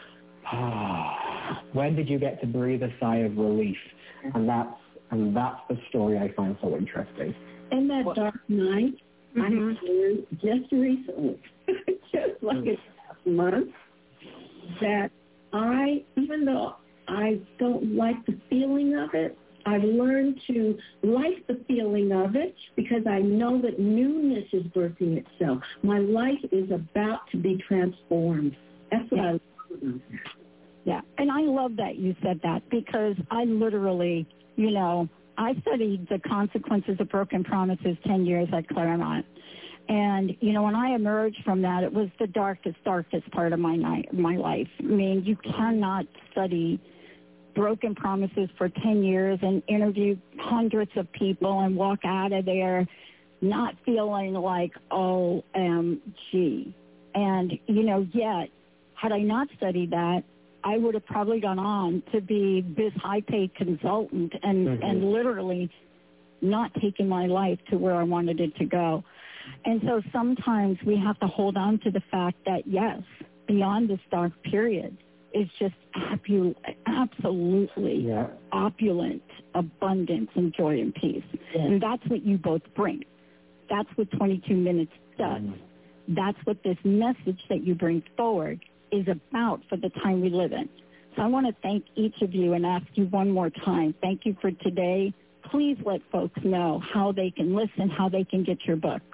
ah, when did you get to breathe a sigh of relief? And that's, and that's the story I find so interesting. And that dark night, mm-hmm. I learned just recently, just like mm. last month, that I, even though I don't like the feeling of it, I've learned to like the feeling of it because I know that newness is birthing itself. My life is about to be transformed. That's what yeah. I love about that. Yeah, and I love that you said that because I literally, you know, I studied the consequences of broken promises ten years at Claremont. And, you know, when I emerged from that, it was the darkest, darkest part of my night, my life. I mean, you cannot study broken promises for ten years and interview hundreds of people and walk out of there not feeling like O M G. And, you know, yet, had I not studied that, I would have probably gone on to be this high-paid consultant and, mm-hmm. and literally not taken my life to where I wanted it to go. And so sometimes we have to hold on to the fact that, yes, beyond this dark period is just apu- absolutely yeah. opulent abundance and joy and peace. Yeah. And that's what you both bring. That's what twenty-two minutes does. Mm. That's what this message that you bring forward is about for the time we live in. So I want to thank each of you and ask you one more time, thank you for today. Please let folks know how they can listen, how they can get your books.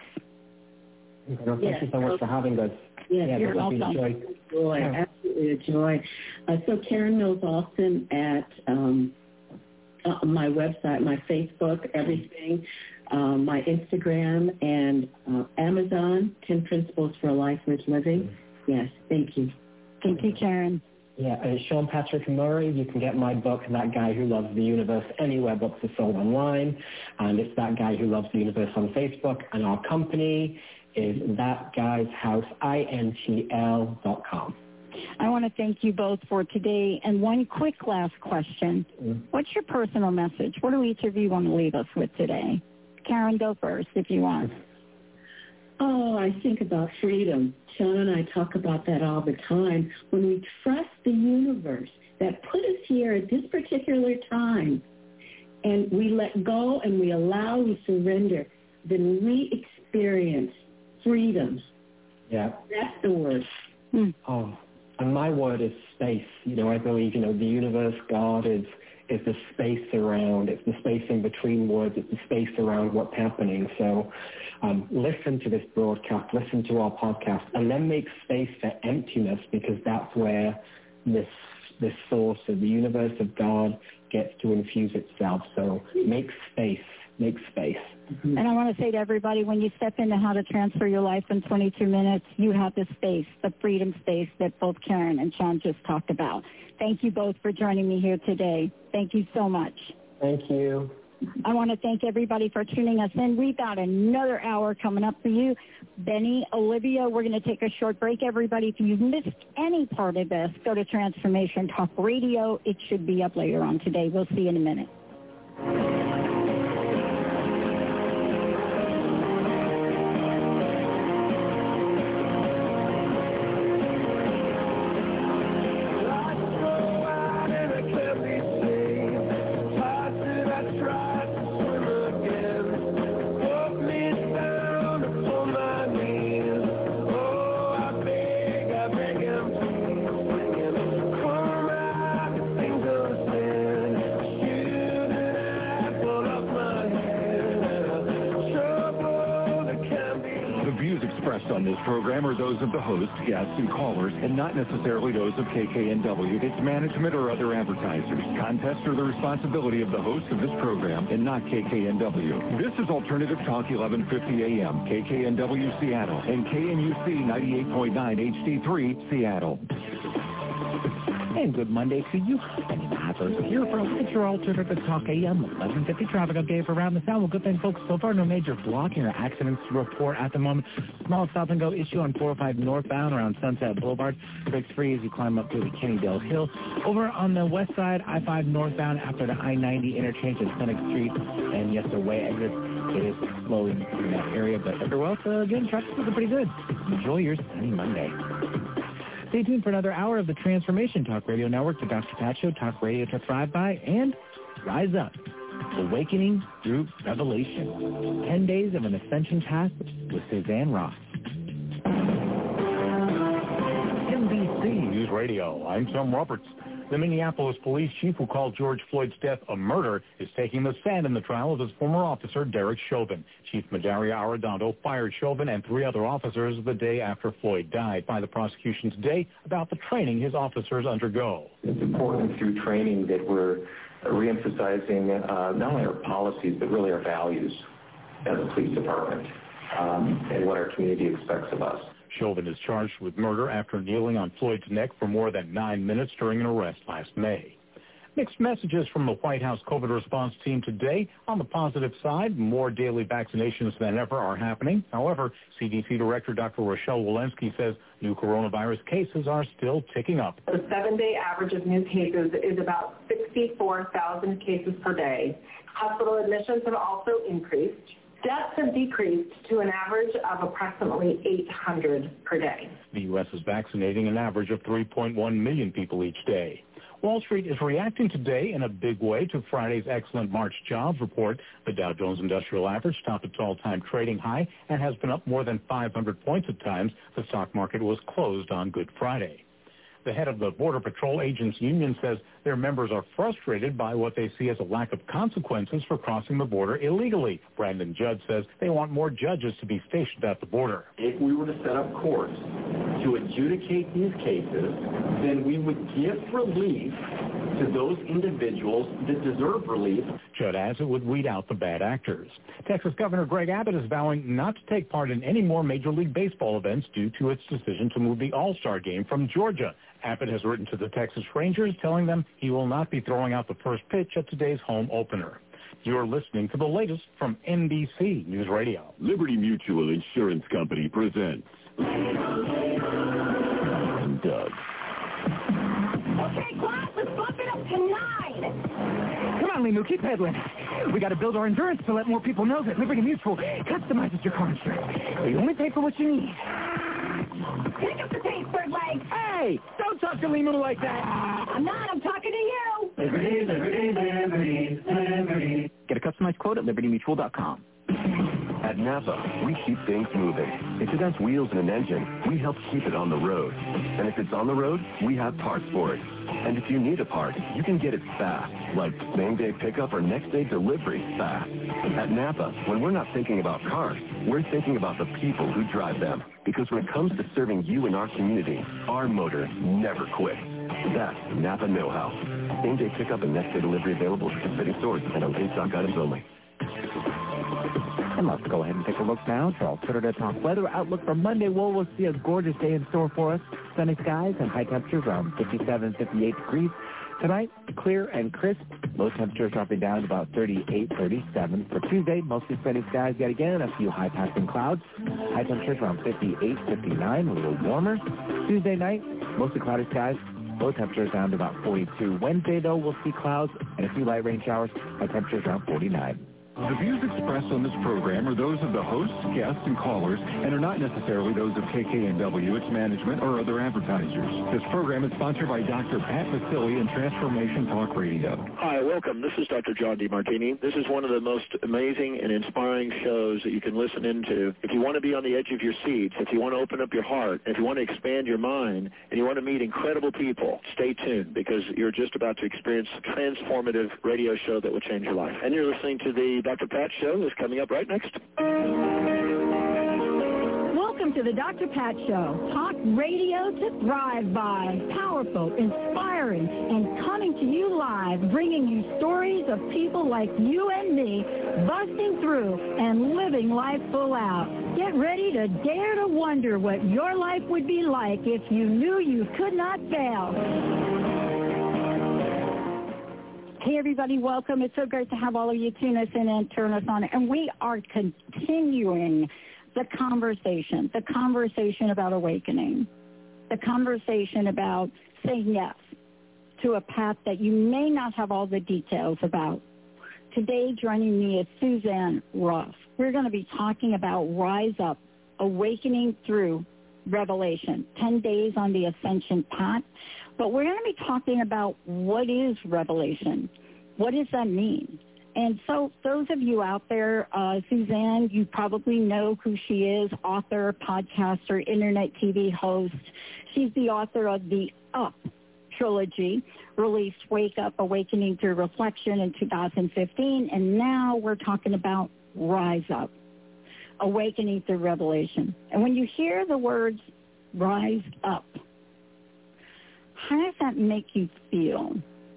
Thank yes. you so much for having us. Yes, yeah, you're welcome. A joy. joy. Yeah. Absolutely a joy. Uh, so Karen Mills Alston at um, uh, my website, my Facebook, everything, um, my Instagram, and uh, Amazon, ten Principles for a Life Worth Living. Yes, thank you. Thank you, Karen. Yeah, and Sean Patrick Murray, you can get my book, That Guy Who Loves the Universe, anywhere books are sold online. And it's That Guy Who Loves the Universe on Facebook. And our company is That Guy's House, I N T L dot com. I want to thank you both for today. And one quick last question. Mm. What's your personal message? What do each of you want to leave us with today? Karen, go first if you want. Oh, I think about freedom. Sean and I talk about that all the time. When we trust the universe that put us here at this particular time, and we let go and we allow, we surrender, then we experience freedom. Yeah. That's the word. Hmm. Oh, and my word is space. You know, I believe, you know, the universe, God is is the space around, it's the space in between words, it's the space around what's happening. So um, listen to this broadcast, listen to our podcast, and then make space for emptiness, because that's where this this source of the universe of God gets to infuse itself. So make space, make space. Mm-hmm. And I want to say to everybody, when you step into how to transfer your life in twenty-two minutes, you have the space, the freedom space that both Karen and Sean just talked about. Thank you both for joining me here today. Thank you so much. Thank you. I want to thank everybody for tuning us in. We've got another hour coming up for you. Benny, Olivia, we're going to take a short break. Everybody, if you've missed any part of this, go to Transformation Talk Radio. It should be up later on today. We'll see you in a minute. On this program are those of the host, guests, and callers, and not necessarily those of K K N W, its management, or other advertisers. Contests are the responsibility of the host of this program and not K K N W. This is Alternative Talk eleven fifty A M, K K N W Seattle, and K N U C ninety-eight point nine H D three Seattle. And good Monday to you. Benny Mathers here for it's your Alternative Talk A M, eleven fifty traffic update for around the town. Well, good thing, folks. So far, no major blocking or accidents to report at the moment. Small stop and go issue on four oh five northbound around Sunset Boulevard. Breaks free as you climb up to the Kennydale Hill. Over on the west side, I five northbound after the I ninety interchange at Seneca Street and yes, the way exit. It is slowing through that area, but everywhere else, uh, again, traffic's looking pretty good. Enjoy your sunny Monday. Stay tuned for another hour of the Transformation Talk Radio Network, the Doctor Pat Show, Talk Radio to Thrive By, and Rise Up, Awakening Through Revelation. Ten days of an Ascension Path with Suzanne Ross. C News Radio. I'm Tom Roberts. The Minneapolis police chief who called George Floyd's death a murder is taking the stand in the trial of his former officer, Derek Chauvin. Chief Madaria Arredondo fired Chauvin and three other officers the day after Floyd died. By the prosecution today about the training his officers undergo. It's important through training that we're reemphasizing uh, not only our policies, but really our values as a police department um, and what our community expects of us. Chauvin is charged with murder after kneeling on Floyd's neck for more than nine minutes during an arrest last May. Mixed messages from the White House COVID response team today. On the positive side, more daily vaccinations than ever are happening. However, C D C Director Doctor Rochelle Walensky says new coronavirus cases are still ticking up. The seven-day average of new cases is about sixty-four thousand cases per day. Hospital admissions have also increased. Deaths have decreased to an average of approximately eight hundred per day. The U S is vaccinating an average of three point one million people each day. Wall Street is reacting today in a big way to Friday's excellent March jobs report. The Dow Jones Industrial Average topped its all-time trading high and has been up more than five hundred points at times. The stock market was closed on Good Friday. The head of the Border Patrol Agents Union says their members are frustrated by what they see as a lack of consequences for crossing the border illegally. Brandon Judd says they want more judges to be stationed at the border. If we were to set up courts to adjudicate these cases, then we would give relief to those individuals that deserve relief. Judd adds it would weed out the bad actors. Texas Governor Greg Abbott is vowing not to take part in any more Major League Baseball events due to its decision to move the All-Star game from Georgia. Abbott has written to the Texas Rangers telling them he will not be throwing out the first pitch at today's home opener. You're listening to the latest from N B C News Radio. Liberty Mutual Insurance Company presents Doug. Okay, class, let's bump it up to nine. Come on, Limu, keep pedaling. We got to build our endurance to let more people know that Liberty Mutual customizes your car insurance. You only pay for what you need. Pick up the pace, bird leg. Hey, don't talk to Limu like that. I'm not, I'm talking to you. Liberty, Liberty, Liberty, Liberty. Get a customized quote at liberty mutual dot com. At Napa, we keep things moving. If it has wheels and an engine, we help keep it on the road. And if it's on the road, we have parts for it. And if you need a part, you can get it fast, like same-day pickup or next-day delivery fast. At Napa, when we're not thinking about cars, we're thinking about the people who drive them. Because when it comes to serving you and our community, our motor never quits. That's Napa know-how. Same-day pickup and next-day delivery available at participating stores and on in-stock items only. And let's go ahead and take a look now to alternative talk weather outlook for Monday. Well, we'll see a gorgeous day in store for us. Sunny skies and high temperatures around fifty-seven, fifty-eight degrees. Tonight, clear and crisp. Low temperatures dropping down to about thirty-eight, thirty-seven. For Tuesday, mostly sunny skies yet again. A few high passing clouds. High temperatures around fifty-eight, fifty-nine, a little warmer. Tuesday night, mostly cloudy skies. Low temperatures down to about forty-two. Wednesday, though, we'll see clouds and a few light rain showers. High temperatures around forty-nine. The views expressed on this program are those of the hosts, guests, and callers, and are not necessarily those of K K N W, its management, or other advertisers. This program is sponsored by Doctor Pat Vasili and Transformation Talk Radio. Hi, welcome. This is Doctor John DeMartini. This is one of the most amazing and inspiring shows that you can listen into. If you want to be on the edge of your seats, if you want to open up your heart, if you want to expand your mind, and you want to meet incredible people, stay tuned because you're just about to experience a transformative radio show that will change your life. And you're listening to the Doctor Pat Show is coming up right next. Welcome to the Doctor Pat Show. Talk radio to thrive by. Powerful, inspiring, and coming to you live, bringing you stories of people like you and me, busting through and living life full out. Get ready to dare to wonder what your life would be like if you knew you could not fail. Hey, everybody, welcome. It's so great to have all of you tune us in and turn us on. And we are continuing the conversation, the conversation about awakening, the conversation about saying yes to a path that you may not have all the details about. Today, joining me is Suzanne Ruff. We're going to be talking about Rise Up, Awakening Through Revelation, ten days on the Ascension Path. But we're going to be talking about what is revelation. What does that mean? And so those of you out there, uh, Suzanne, you probably know who she is, author, podcaster, internet T V host. She's the author of the Up trilogy, released Wake Up, Awakening Through Reflection in two thousand fifteen, and now we're talking about Rise Up, Awakening Through Revelation. And when you hear the words rise up, how does that make you feel?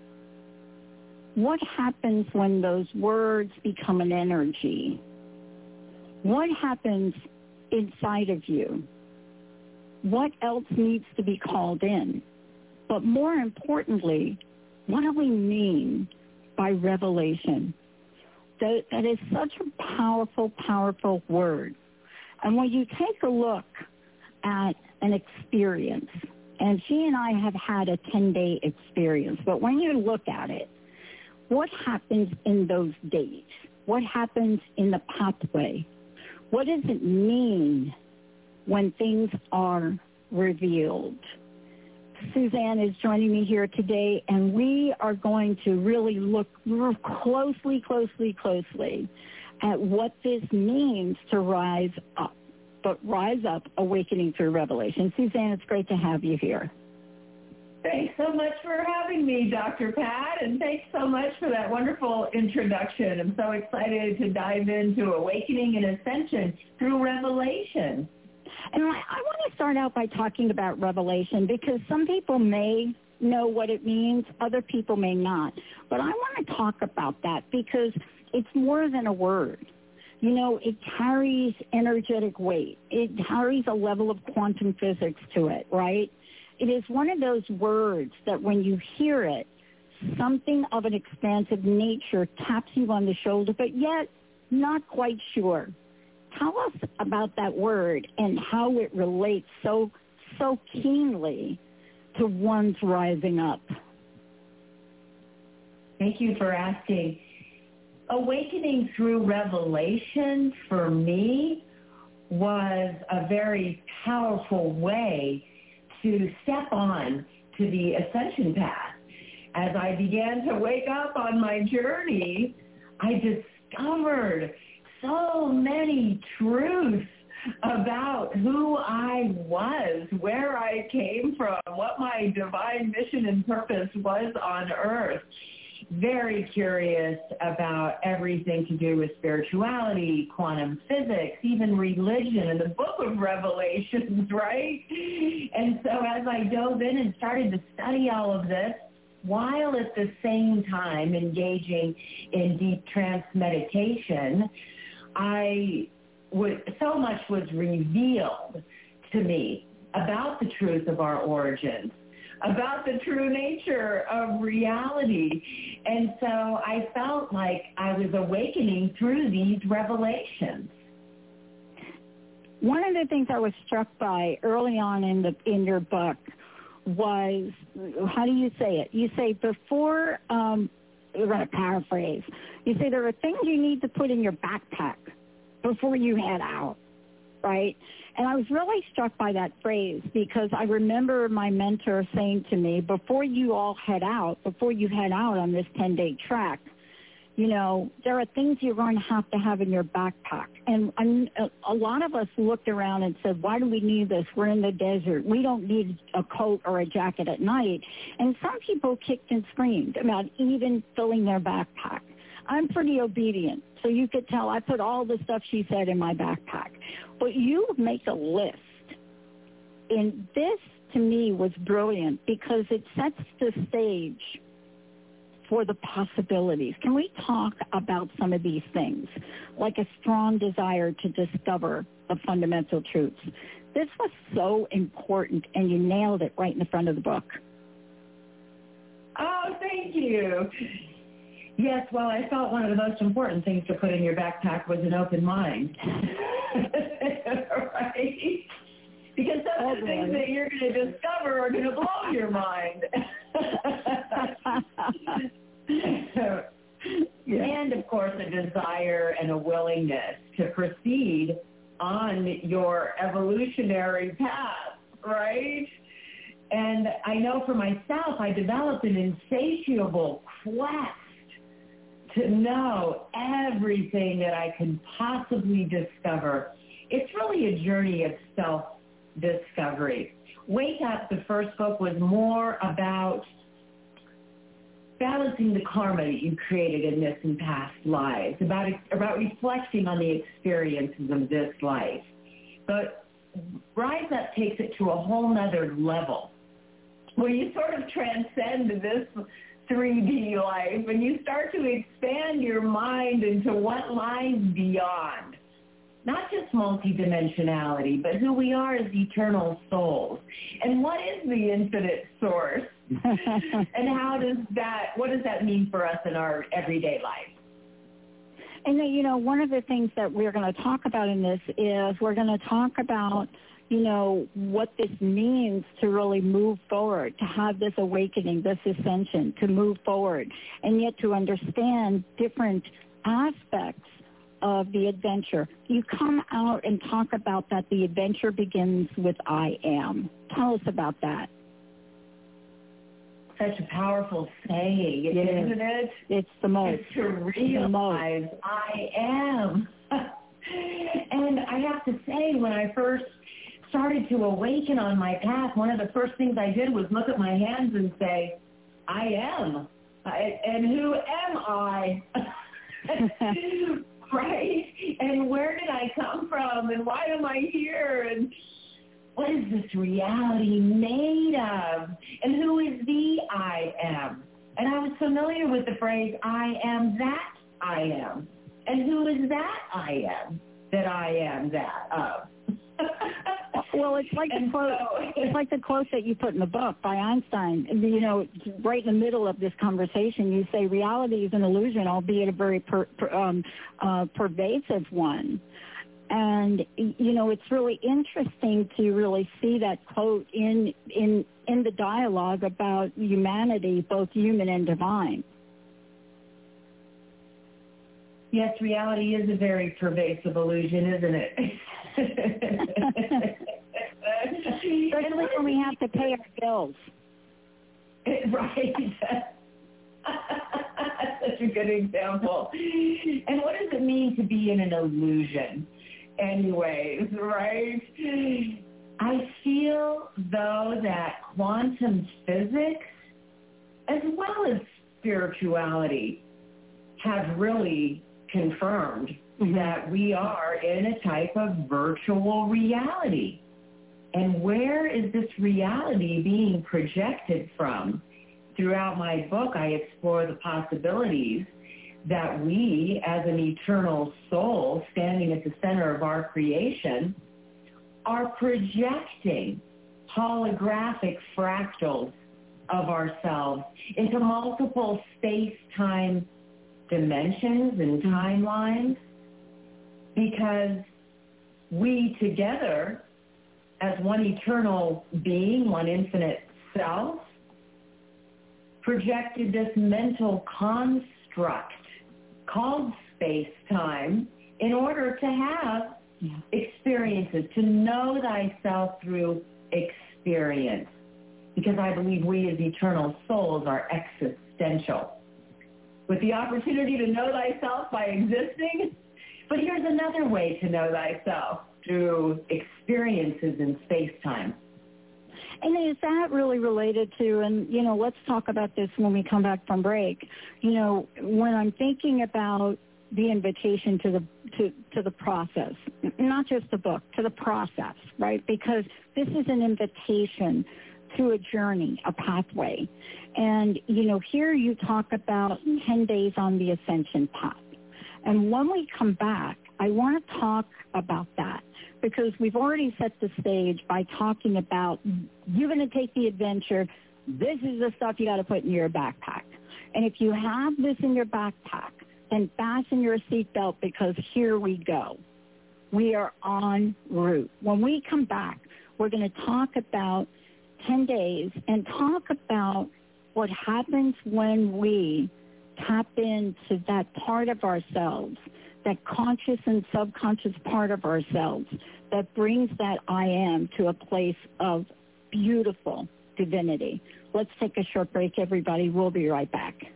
What happens when those words become an energy? What happens inside of you? What else needs to be called in? But more importantly, what do we mean by revelation? That, that is such a powerful, powerful word. And when you take a look at an experience, and she and I have had a ten-day experience, but when you look at it, what happens in those days? What happens in the pathway? What does it mean when things are revealed? Suzanne is joining me here today, and we are going to really look closely, closely, closely at what this means to rise up. But rise up, awakening through revelation. Suzanne, it's great to have you here. Thanks so much for having me, Doctor Pat, and thanks so much for that wonderful introduction. I'm so excited to dive into awakening and ascension through revelation. And I, I want to start out by talking about revelation because some people may know what it means, other people may not. But I want to talk about that because it's more than a word. You know, it carries energetic weight. It carries a level of quantum physics to it, right? It is one of those words that when you hear it, something of an expansive nature taps you on the shoulder, but yet not quite sure. Tell us about that word and how it relates so, so keenly to one's rising up. Thank you for asking. Awakening through revelation for me was a very powerful way to step on to the ascension path. As I began to wake up on my journey, I discovered so many truths about who I was, where I came from, what my divine mission and purpose was on earth. Very curious about everything to do with spirituality, quantum physics, even religion, and the book of Revelations, right? And so as I dove in and started to study all of this, while at the same time engaging in deep trance meditation, I would, so much was revealed to me about the truth of our origins, about the true nature of reality. And so I felt like I was awakening through these revelations. One of the things I was struck by early on in the in your book was, how do you say it? You say before, um, we're going to paraphrase, you say there are things you need to put in your backpack before you head out, right? And I was really struck by that phrase because I remember my mentor saying to me, before you all head out, before you head out on this ten-day track, you know, there are things you're going to have to have in your backpack. And I'm, a lot of us looked around and said, why do we need this? We're in the desert. We don't need a coat or a jacket at night. And some people kicked and screamed about even filling their backpack. I'm pretty obedient, so you could tell I put all the stuff she said in my backpack. But you make a list. And this, to me, was brilliant because it sets the stage for the possibilities. Can we talk about some of these things, like a strong desire to discover the fundamental truths? This was so important, and you nailed it right in the front of the book. Oh, thank you. Yes, well, I felt one of the most important things to put in your backpack was an open mind. Right? Because some of the things that you're going to discover are going to blow your mind. Yeah. And, of course, a desire and a willingness to proceed on your evolutionary path, right? And I know for myself, I developed an insatiable quest to know everything that I can possibly discover. It's really a journey of self-discovery. Wake Up, the first book, was more about balancing the karma that you created in this and past lives, about about reflecting on the experiences of this life. But Rise Up takes it to a whole nother level, where you sort of transcend this three D life and you start to expand your mind into what lies beyond. Not just multidimensionality, but who we are as eternal souls. And what is the infinite source? And how does that, what does that mean for us in our everyday life? And, you know, one of the things that we're going to talk about in this is we're going to talk about, you know, what this means to really move forward, to have this awakening, this ascension, to move forward, and yet to understand different aspects of the adventure. You come out and talk about that the adventure begins with I am. Tell us about that. Such a powerful saying, It isn't is. it? It's the most. It's to realize I am. And I have to say, when I first started to awaken on my path, one of the first things I did was look at my hands and say, I am. I, and who am I? Right? And where did I come from? And why am I here? And what is this reality made of? And who is the I am? And I was familiar with the phrase, I am that I am. And who is that I am that I am that of? Well, it's like the quote. So, it's like the quote that you put in the book by Einstein. You know, right in the middle of this conversation, you say reality is an illusion, albeit a very per, per, um, uh, pervasive one. And you know, it's really interesting to really see that quote in in in the dialogue about humanity, both human and divine. Yes, reality is a very pervasive illusion, isn't it? Especially when we have to pay our bills. Right. Such a good example. And what does it mean to be in an illusion? Anyways, right? I feel, though, that quantum physics, as well as spirituality, have really confirmed mm-hmm. that we are in a type of virtual reality. And where is this reality being projected from? Throughout my book, I explore the possibilities that we, as an eternal soul standing at the center of our creation, are projecting holographic fractals of ourselves into multiple space-time dimensions and timelines, because we together, as one eternal being, one infinite self, projected this mental construct called space-time in order to have yeah. experiences, to know thyself through experience. Because I believe we as eternal souls are existential, with the opportunity to know thyself by existing. But here's another way to know thyself, through experiences in space-time. And is that really related to, and, you know, let's talk about this when we come back from break. You know, when I'm thinking about the invitation to the to, to the process, not just the book, to the process, right? Because this is an invitation to a journey, a pathway. And, you know, here you talk about ten days on the ascension path. And when we come back, I want to talk about that, because we've already set the stage by talking about you're going to take the adventure. This is the stuff you got to put in your backpack. And if you have this in your backpack, then fasten your seatbelt, because here we go. We are en route. When we come back, we're going to talk about ten days and talk about what happens when we tap into that part of ourselves, that conscious and subconscious part of ourselves that brings that I am to a place of beautiful divinity. Let's take a short break, everybody. We'll be right back.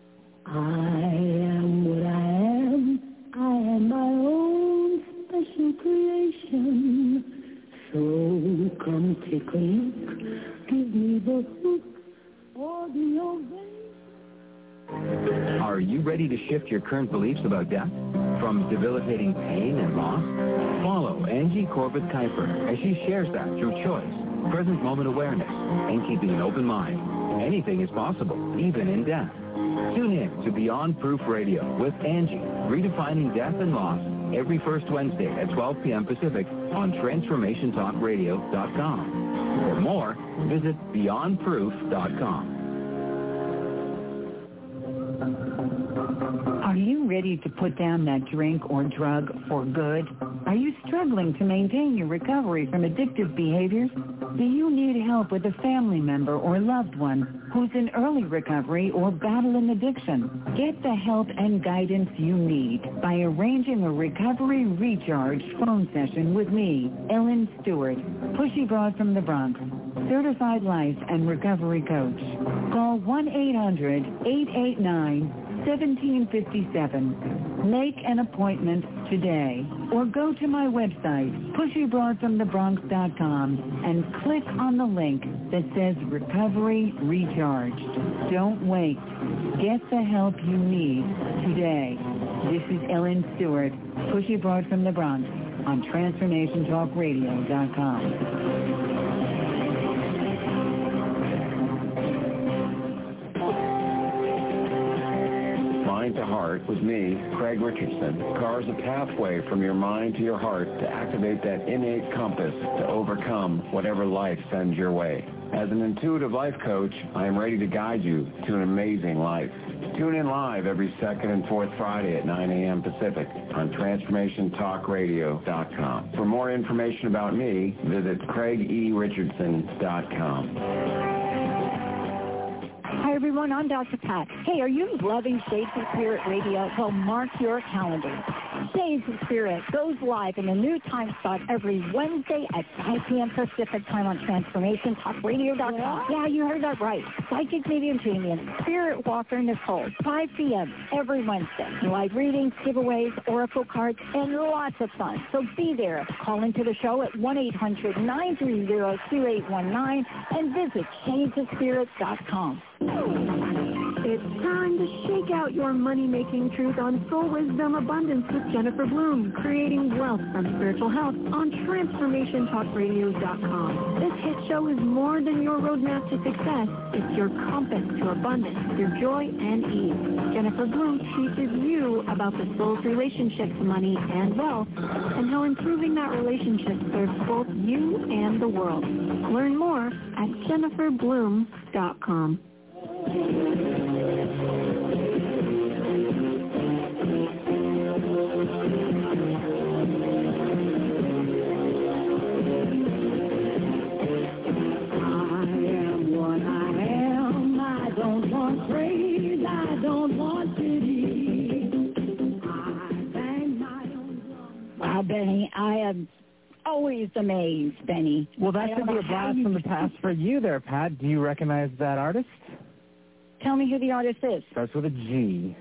I am what I am. I am my own special creation. So come take a look. Give me the hook or the ovation. Are you ready to shift your current beliefs about death? From debilitating pain and loss? Follow Angie Corbett Kuiper as she shares that through choice, present moment awareness, and keeping an open mind. Anything is possible, even in death. Tune in to Beyond Proof Radio with Angie, redefining death and loss, every first Wednesday at twelve p.m. Pacific on transformation talk radio dot com. For more, visit beyond proof dot com. Are you ready to put down that drink or drug for good? Are you struggling to maintain your recovery from addictive behaviors? Do you need help with a family member or loved one who's in early recovery or battling addiction? Get the help and guidance you need by arranging a recovery recharge phone session with me, Ellen Stewart, Pushy Broad from the Bronx, certified life and recovery coach. Call one eight hundred eight eight nine seventeen fifty-seven. Make an appointment today or go to my website, pushy broad from the bronx dot com, and click on the link that says Recovery Recharged. Don't wait. Get the help you need today. This is Ellen Stewart, Pushy Broad from the Bronx on transformation talk radio dot com. Mind to Heart with me, Craig Richardson, carves a pathway from your mind to your heart to activate that innate compass to overcome whatever life sends your way. As an intuitive life coach, I am ready to guide you to an amazing life. Tune in live every second and fourth Friday at nine a.m. Pacific on transformation talk radio dot com. For more information about me, visit craig e richardson dot com. Hi, everyone. I'm Doctor Pat. Hey, are you loving Shades of Spirit Radio? Well, mark your calendar. Shades of Spirit goes live in a new time slot every Wednesday at five p.m. Pacific time on transformation talk radio dot com. Yeah, you heard that right. Psychic medium Jamie and Spirit Walker Nicole, five p.m. every Wednesday. Live readings, giveaways, oracle cards, and lots of fun. So be there. Call into the show at one eight hundred nine three zero two eight one nine and visit shades of spirit dot com. It's time to shake out your money-making truth on Soul Wisdom Abundance with Jennifer Bloom, creating wealth from spiritual health on transformation talk radio dot com. This hit show is more than your roadmap to success. It's your compass to abundance, your joy and ease. Jennifer Bloom teaches you about the soul's relationships, money, and wealth, and how improving that relationship serves both you and the world. Learn more at jennifer bloom dot com. Wow, Benny, I am always amazed, Benny. Well, that could be a blast from the past for you there, Pat. Do you recognize that artist? Tell me who the artist is. Starts with a G.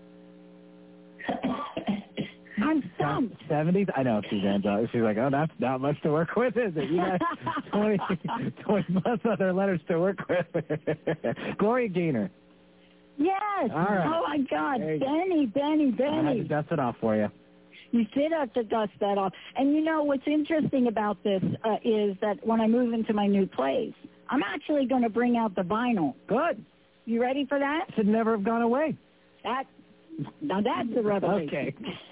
I'm stumped. seventies? I know, Suzanne's uh, she's like, oh, that's not much to work with, is it? You got twenty, twenty plus other letters to work with. Gloria Gaynor. Yes. All right. Oh, my God. Benny, Benny, Benny. I had to dust it off for you. You did have to dust that off. And you know what's interesting about this uh, is that when I move into my new place, I'm actually going to bring out the vinyl. Good. You ready for that? Should never have gone away. That now that's a revelation. Okay.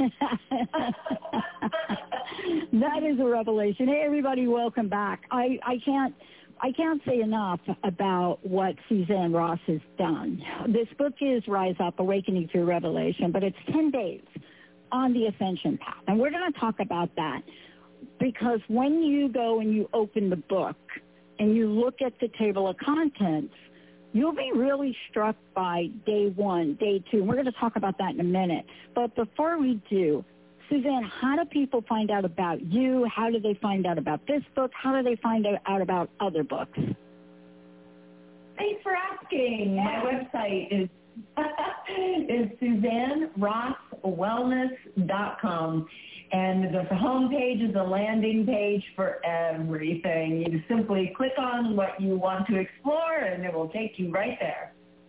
That is a revelation. Hey, everybody, welcome back. I, I can't I can't say enough about what Suzanne Ross has done. This book is Rise Up, Awakening Through Revelation, but it's ten days on the Ascension Path. And we're going to talk about that because when you go and you open the book and you look at the table of contents, you'll be really struck by day one, day two. And we're going to talk about that in a minute. But before we do, Suzanne, how do people find out about you? How do they find out about this book? How do they find out about other books? Thanks for asking. My website is is Suzanne Ross Wellness dot com. And the homepage is a landing page for everything. You simply click on what you want to explore, and it will take you right there.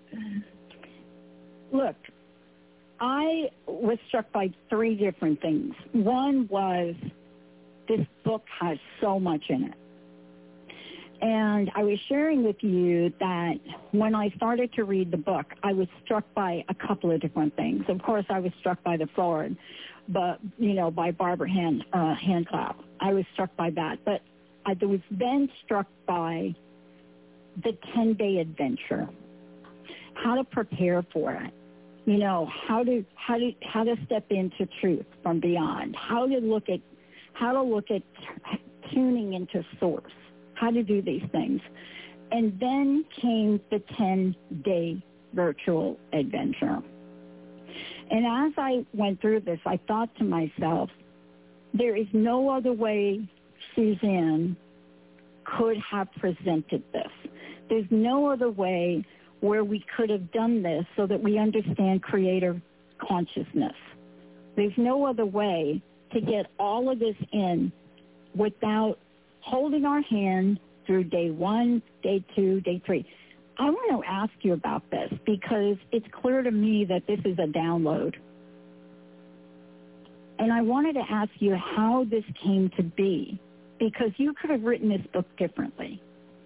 Look, I was struck by three different things. One was this book has so much in it. And I was sharing with you that when I started to read the book, I was struck by a couple of different things. Of course, I was struck by the forward, but, you know, by Barbara Hand, uh, Handclap. I was struck by that. But I was then struck by the ten-day adventure, how to prepare for it. You know, how to how to how to step into truth from beyond, how to look at how to look at tuning into source, how to do these things. And then came the ten-day virtual adventure. And as I went through this, I thought to myself, there is no other way Suzanne could have presented this. There's no other way where we could have done this so that we understand creator consciousness. There's no other way to get all of this in without holding our hand through day one, day two, day three. I want to ask you about this because it's clear to me that this is a download. And I wanted to ask you how this came to be, because you could have written this book differently.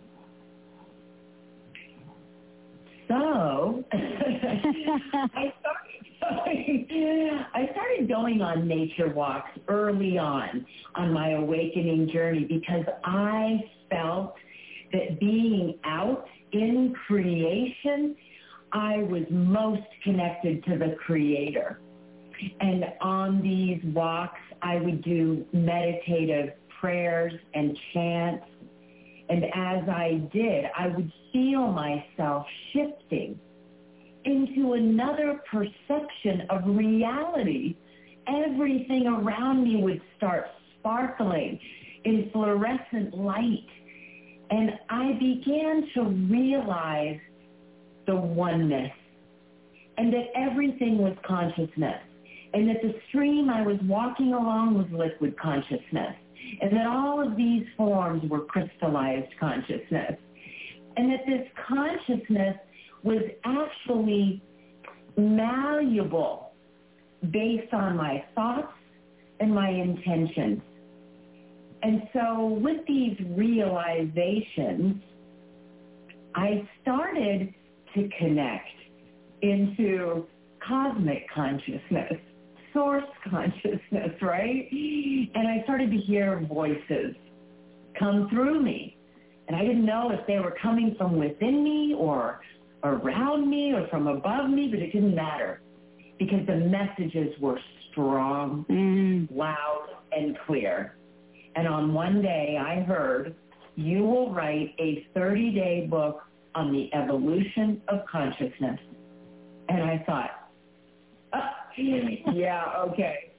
So I started I started going on nature walks early on on my awakening journey because I felt that being out in creation, I was most connected to the Creator. And on these walks, I would do meditative prayers and chants. And as I did, I would feel myself shifting into another perception of reality. Everything around me would start sparkling in fluorescent light. And I began to realize the oneness and that everything was consciousness and that the stream I was walking along was liquid consciousness and that all of these forms were crystallized consciousness and that this consciousness was actually malleable based on my thoughts and my intentions. And so with these realizations, I started to connect into cosmic consciousness, source consciousness, right? And I started to hear voices come through me. And I didn't know if they were coming from within me or around me or from above me, but it didn't matter because the messages were strong, mm. loud, and clear. And on one day I heard, you will write a thirty-day book on the evolution of consciousness. And I thought, oh, yeah, okay.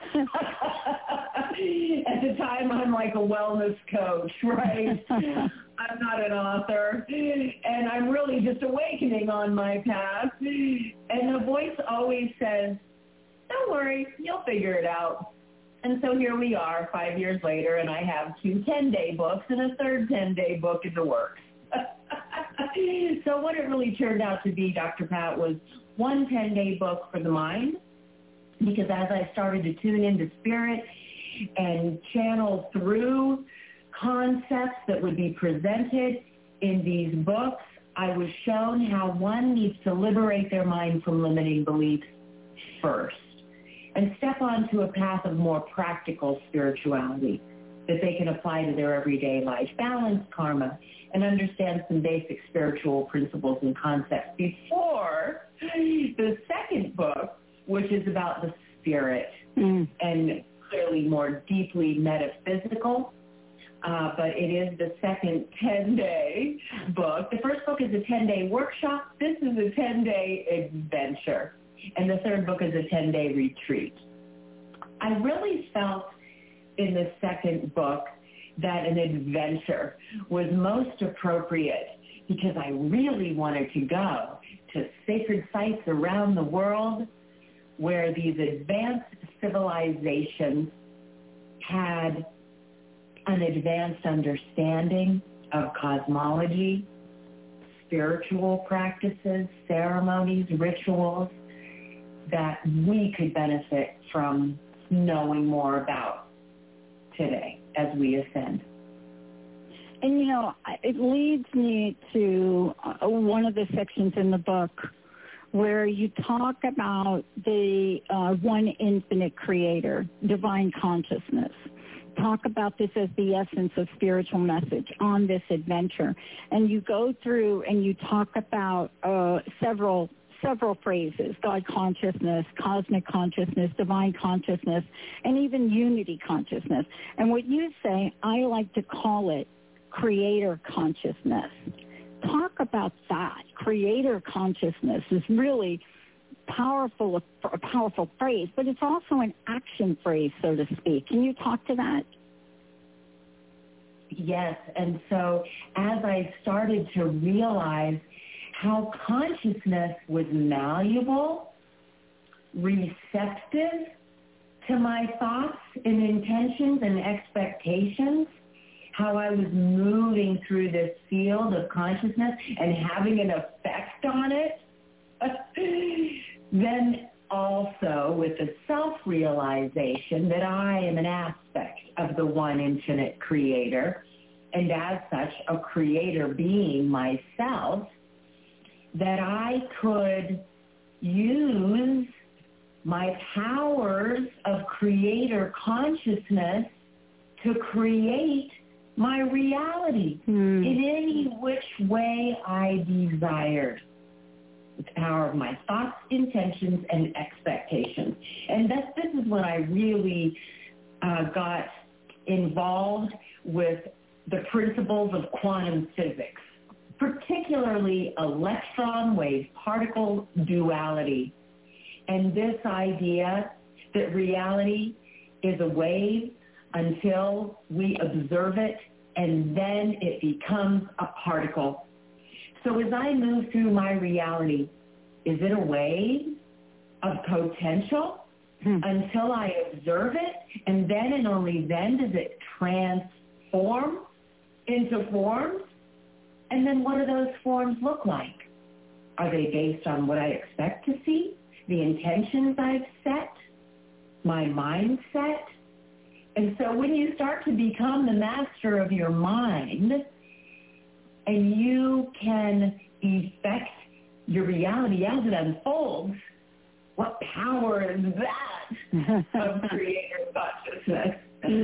At the time, I'm like a wellness coach, right? I'm not an author. And I'm really just awakening on my path. And the voice always says, don't worry, you'll figure it out. And so here we are five years later, and I have two ten-day books and a third ten-day book in the works. So what it really turned out to be, Doctor Pat, was one ten-day book for the mind, because as I started to tune into spirit and channel through concepts that would be presented in these books, I was shown how one needs to liberate their mind from limiting beliefs first and step onto a path of more practical spirituality that they can apply to their everyday life, balance karma, and understand some basic spiritual principles and concepts before the second book, which is about the spirit mm. and clearly more deeply metaphysical. Uh, but it is the second ten-day book. The first book is a ten-day workshop. This is a ten-day adventure. And the third book is a ten-day retreat. I really felt in the second book that an adventure was most appropriate because I really wanted to go to sacred sites around the world where these advanced civilizations had an advanced understanding of cosmology, spiritual practices, ceremonies, rituals that we could benefit from knowing more about today as we ascend. And, you know, it leads me to uh, one of the sections in the book where you talk about the uh, one infinite creator, divine consciousness. Talk about this as the essence of spiritual message on this adventure. And you go through and you talk about uh, several several phrases: God consciousness, cosmic consciousness, divine consciousness, and even unity consciousness. And what you say, I like to call it creator consciousness. Talk about that. Creator consciousness is really powerful, a powerful phrase, but it's also an action phrase, so to speak. Can you talk to that? Yes, and so as I started to realize how consciousness was malleable, receptive to my thoughts and intentions and expectations, how I was moving through this field of consciousness and having an effect on it, then also with the self-realization that I am an aspect of the one infinite creator, and as such a creator being myself, that I could use my powers of creator consciousness to create my reality hmm. in any which way I desired. The power of my thoughts, intentions, and expectations. And that's, this is when I really uh, got involved with the principles of quantum physics, particularly electron wave particle duality, and this idea that reality is a wave until we observe it, and then it becomes a particle. So as I move through my reality, is it a wave of potential hmm. until I observe it, and then and only then does it transform into forms? And then what do those forms look like? Are they based on what I expect to see, the intentions I've set, my mindset? And so when you start to become the master of your mind, and you can effect your reality as it unfolds, what power is that of creator consciousness?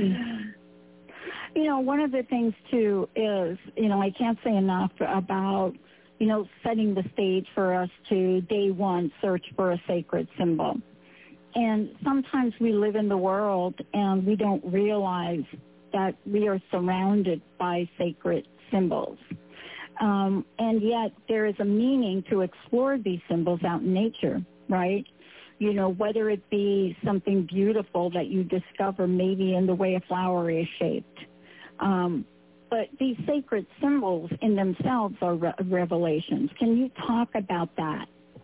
You know, one of the things, too, is, you know, I can't say enough about, you know, setting the stage for us to, day one, search for a sacred symbol. And sometimes we live in the world and we don't realize that we are surrounded by sacred symbols. Um, and yet there is a meaning to explore these symbols out in nature, right? You know, whether it be something beautiful that you discover maybe in the way a flower is shaped. Um, but these sacred symbols in themselves are re- revelations. Can you talk about that?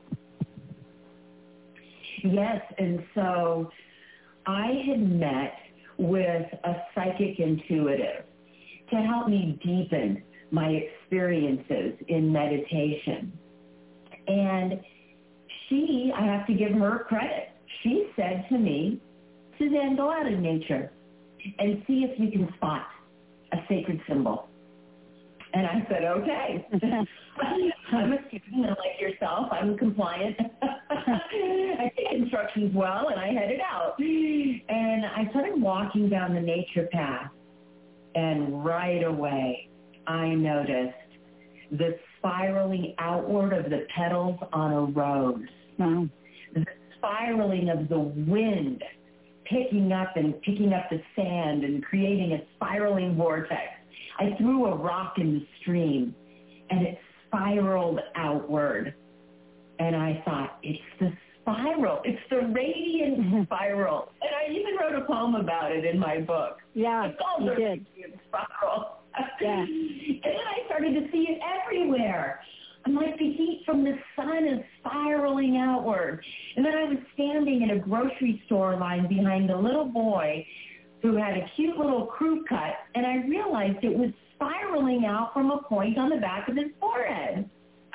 Yes, and so I had met with a psychic intuitive to help me deepen my experiences in meditation. And she, I have to give her credit, she said to me, Suzanne, go out in nature and see if you can spot a sacred symbol. And I said, okay. I'm a student like yourself. I'm compliant. I take instructions well, and I headed out. And I started walking down the nature path, and right away I noticed the spiraling outward of the petals on a rose. Wow. The spiraling of the wind picking up and picking up the sand and creating a spiraling vortex. I threw a rock in the stream, and it spiraled outward. And I thought, it's the spiral. It's the radiant spiral. And I even wrote a poem about it in my book. Yeah, it's called you the did. Radiant Spiral. Yeah. And then I started to see it everywhere. I'm like, the heat from the sun is spiraling outward. And then I was standing in a grocery store line behind a little boy who had a cute little crew cut, and I realized it was spiraling out from a point on the back of his forehead.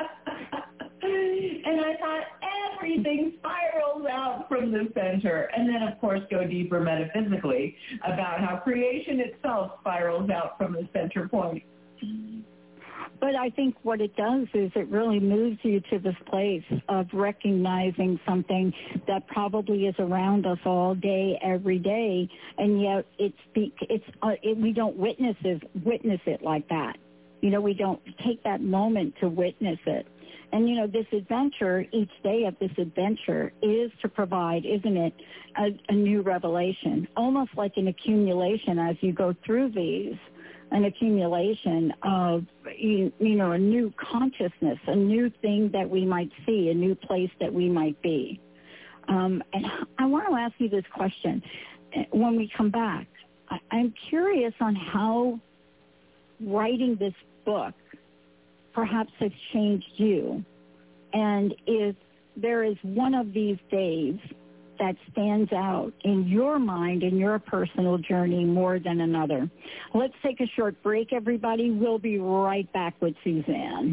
And I thought, everything spirals out from the center. And then, of course, go deeper metaphysically about how creation itself spirals out from the center point. But I think what it does is it really moves you to this place of recognizing something that probably is around us all day, every day, and yet it's it's uh, it, we don't witness it, witness it like that. You know, we don't take that moment to witness it. And, you know, this adventure, each day of this adventure is to provide, isn't it, a, a new revelation, almost like an accumulation as you go through these. An accumulation of, you, you know, a new consciousness, a new thing that we might see, a new place that we might be. Um, and I want to ask you this question. When we come back, I, I'm curious on how writing this book perhaps has changed you. And if there is one of these days that stands out in your mind, in your personal journey more than another. Let's take a short break, everybody. We'll be right back with Suzanne.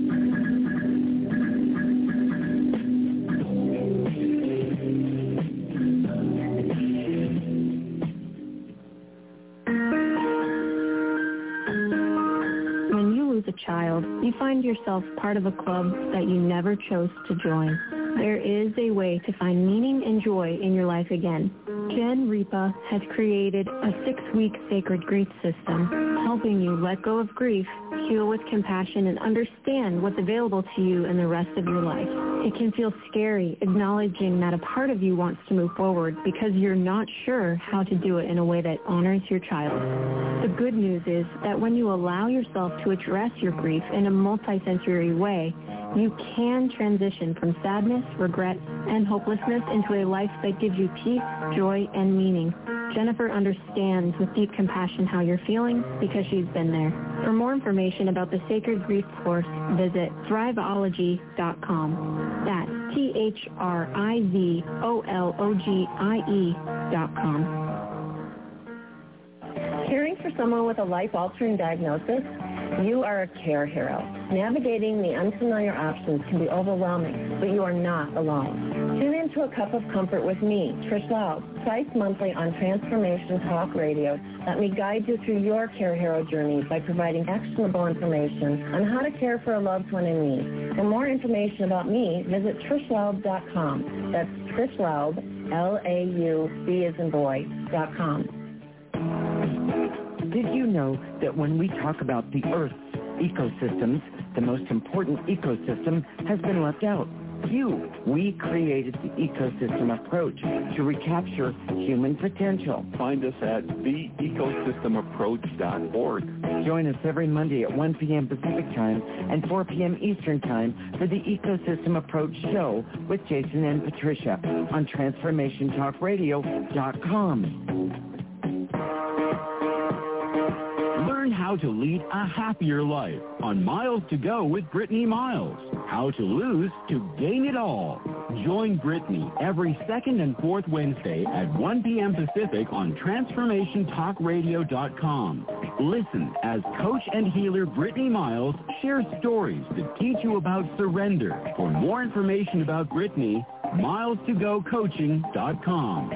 When you lose a child, you find yourself part of a club that you never chose to join. There is a way to find meaning and joy in your life again. Jen Ripa has created a six-week sacred grief system, helping you let go of grief, heal with compassion, and understand what's available to you in the rest of your life. It can feel scary acknowledging that a part of you wants to move forward because you're not sure how to do it in a way that honors your child. The good news is that when you allow yourself to address your grief in a multisensory way, you can transition from sadness, regret, and hopelessness into a life that gives you peace, joy, and meaning. Jennifer understands with deep compassion how you're feeling because she's been there. For more information about the Sacred Grief course, visit thriveology dot com. That's T H R I V O L O G I E dot com. Caring for someone with a life-altering diagnosis? You are a care hero. Navigating the unfamiliar options can be overwhelming, but you are not alone. Tune into A Cup of Comfort with me, Trish Laub, twice monthly on Transformation Talk Radio. Let me guide you through your care hero journey by providing actionable information on how to care for a loved one in need. For more information about me, visit trish laub dot com. That's Trish Laub, L A U B as in boy, dot com. Did you know that when we talk about the Earth's ecosystems, the most important ecosystem has been left out? You. We created the ecosystem approach to recapture human potential. Find us at the ecosystem approach dot org. Join us every Monday at one p.m. Pacific Time and four p.m. Eastern Time for the Ecosystem Approach Show with Jason and Patricia on transformation talk radio dot com. Learn how to lead a happier life on Miles to Go with Brittany Miles. How to lose to gain it all. Join Brittany every second and fourth Wednesday at one p.m. Pacific on transformation talk radio dot com. Listen as coach and healer Brittany Miles shares stories that teach you about surrender. For more information about Brittany, miles to go coaching dot com.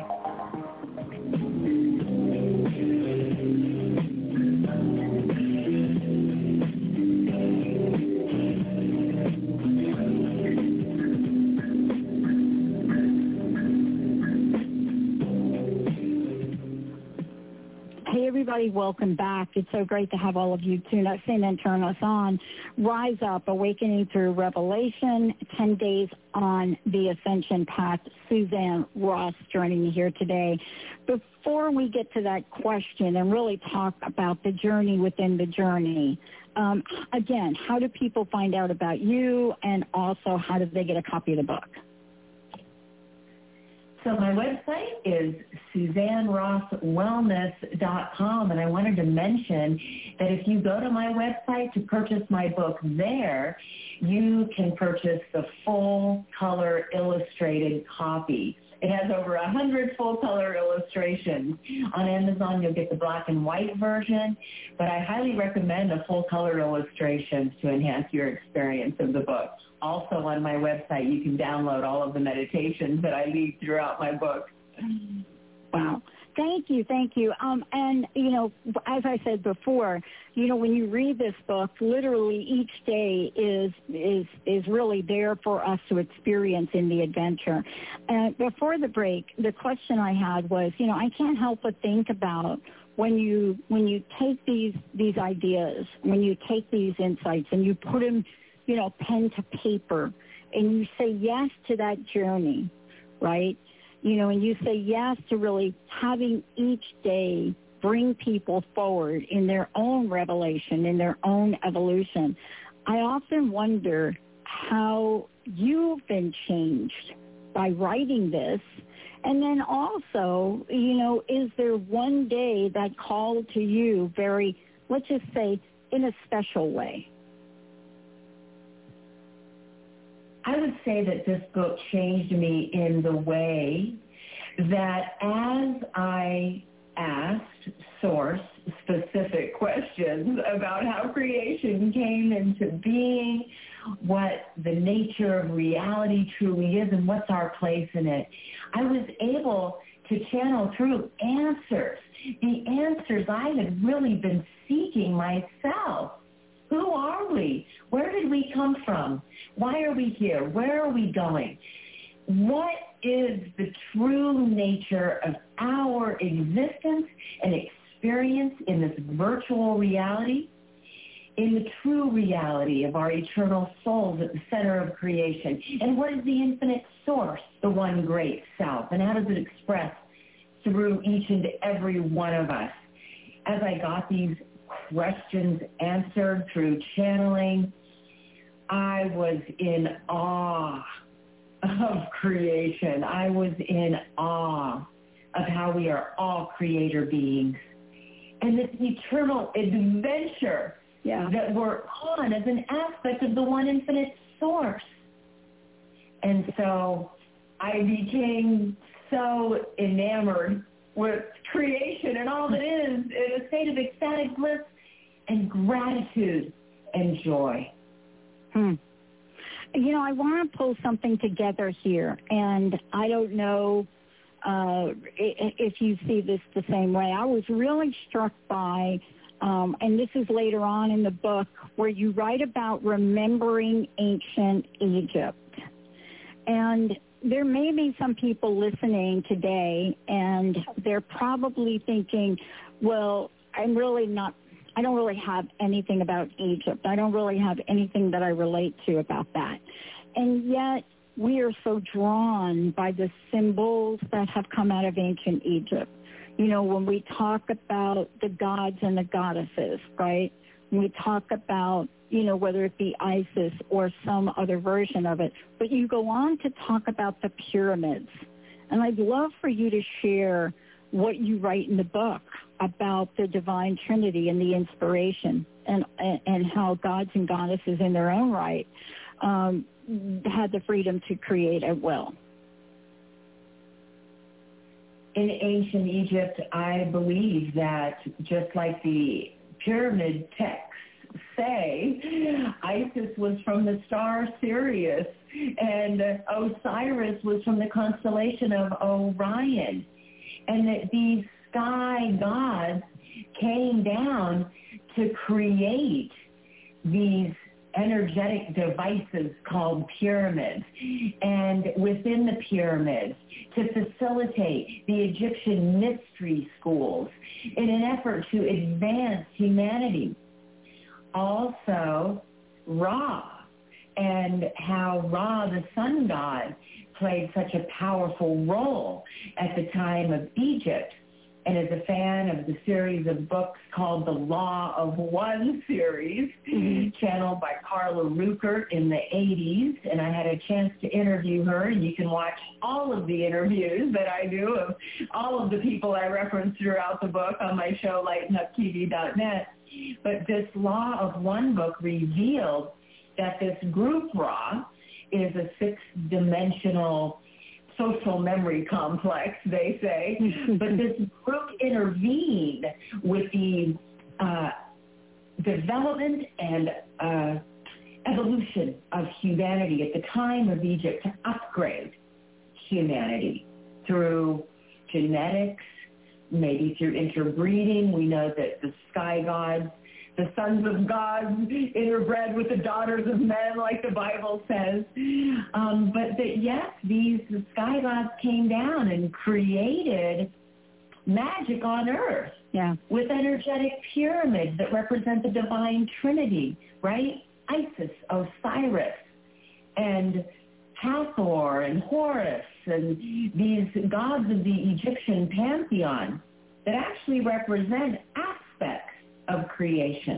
Everybody, welcome back. It's so great to have all of you tune us in and turn us on. Rise Up, Awakening Through Revelation, ten days on the Ascension Path. Suzanne Ross joining me here today. Before we get to that question and really talk about the journey within the journey, um, again, how do people find out about you, and also how do they get a copy of the book? So my website is Suzanne Ross Wellness dot com, and I wanted to mention that if you go to my website to purchase my book there, you can purchase the full-color illustrated copy. It has over one hundred full-color illustrations. On Amazon, you'll get the black and white version, but I highly recommend the full-color illustrations to enhance your experience of the book. Also on my website, you can download all of the meditations that I lead throughout my book. Wow. Thank you, thank you. Um, and, you know, as I said before, you know, when you read this book, literally each day is is is really there for us to experience in the adventure. And before the break, the question I had was, you know, I can't help but think about when you when you take these these ideas, when you take these insights and you put them, you know, pen to paper, and you say yes to that journey, right? You know, and you say yes to really having each day bring people forward in their own revelation, in their own evolution. I often wonder how you've been changed by writing this. And then also, you know, is there one day that called to you very, let's just say, in a special way? I would say that this book changed me in the way that as I asked Source specific questions about how creation came into being, what the nature of reality truly is, and what's our place in it, I was able to channel through answers, the answers I had really been seeking myself. Who are we? Where did we come from? Why are we here? Where are we going? What is the true nature of our existence and experience in this virtual reality? In the true reality of our eternal souls at the center of creation? And what is the infinite source, the one great self? And how does it express through each and every one of us? As I got these questions answered through channeling, I was in awe of creation. I was in awe of how we are all creator beings. And this eternal adventure yeah. that we're on as an aspect of the one infinite source. And so I became so enamored with creation and all that is in a state of ecstatic bliss and gratitude and joy. Hmm. You know, I want to pull something together here, and I don't know uh, if you see this the same way. I was really struck by, um, and this is later on in the book, where you write about remembering ancient Egypt. And there may be some people listening today, and they're probably thinking, well, I'm really not I don't really have anything about Egypt. I don't really have anything that I relate to about that. And yet we are so drawn by the symbols that have come out of ancient Egypt. You know, when we talk about the gods and the goddesses, right? When we talk about, you know, whether it be Isis or some other version of it. But you go on to talk about the pyramids. And I'd love for you to share what you write in the book about the divine trinity and the inspiration and and how gods and goddesses in their own right um, had the freedom to create at will. In ancient Egypt, I believe that just like the pyramid texts say, Isis was from the star Sirius and Osiris was from the constellation of Orion. And that these sky gods came down to create these energetic devices called pyramids. And within the pyramids, to facilitate the Egyptian mystery schools in an effort to advance humanity. Also, Ra, and how Ra, the sun god, played such a powerful role at the time of Egypt and is a fan of the series of books called the Law of One series, mm-hmm. channeled by Carla Rueckert in the eighties. And I had a chance to interview her, and you can watch all of the interviews that I do of all of the people I reference throughout the book on my show, lighten up T V dot net. But this Law of One book revealed that this group raw is a six-dimensional social memory complex, they say. But this group intervened with the uh, development and uh, evolution of humanity at the time of Egypt to upgrade humanity through genetics, maybe through interbreeding. We know that the sky gods, the sons of gods, interbred with the daughters of men, like the Bible says. Um, but that, yes, these sky gods came down and created magic on earth, yeah, with energetic pyramids that represent the divine trinity, right? Isis, Osiris, and Hathor and Horus, and these gods of the Egyptian pantheon that actually represent aspects of creation.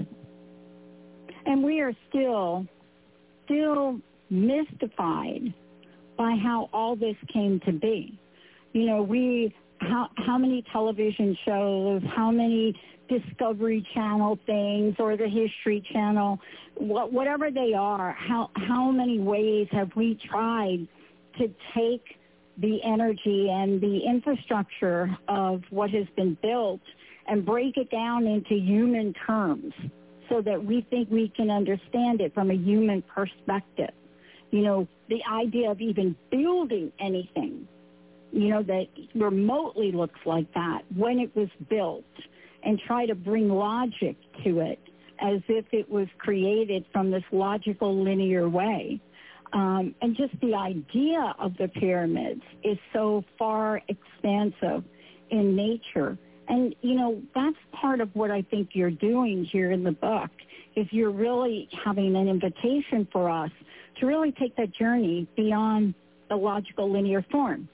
And we are still, still mystified by how all this came to be. You know, we, how, how many television shows, how many Discovery Channel things or the History Channel, what, whatever they are, how, how many ways have we tried to take the energy and the infrastructure of what has been built and break it down into human terms so that we think we can understand it from a human perspective. You know, the idea of even building anything, you know, that remotely looks like that when it was built, and try to bring logic to it as if it was created from this logical linear way. Um, and just the idea of the pyramids is so far expansive in nature. And, you know, that's part of what I think you're doing here in the book, is you're really having an invitation for us to really take that journey beyond the logical linear form.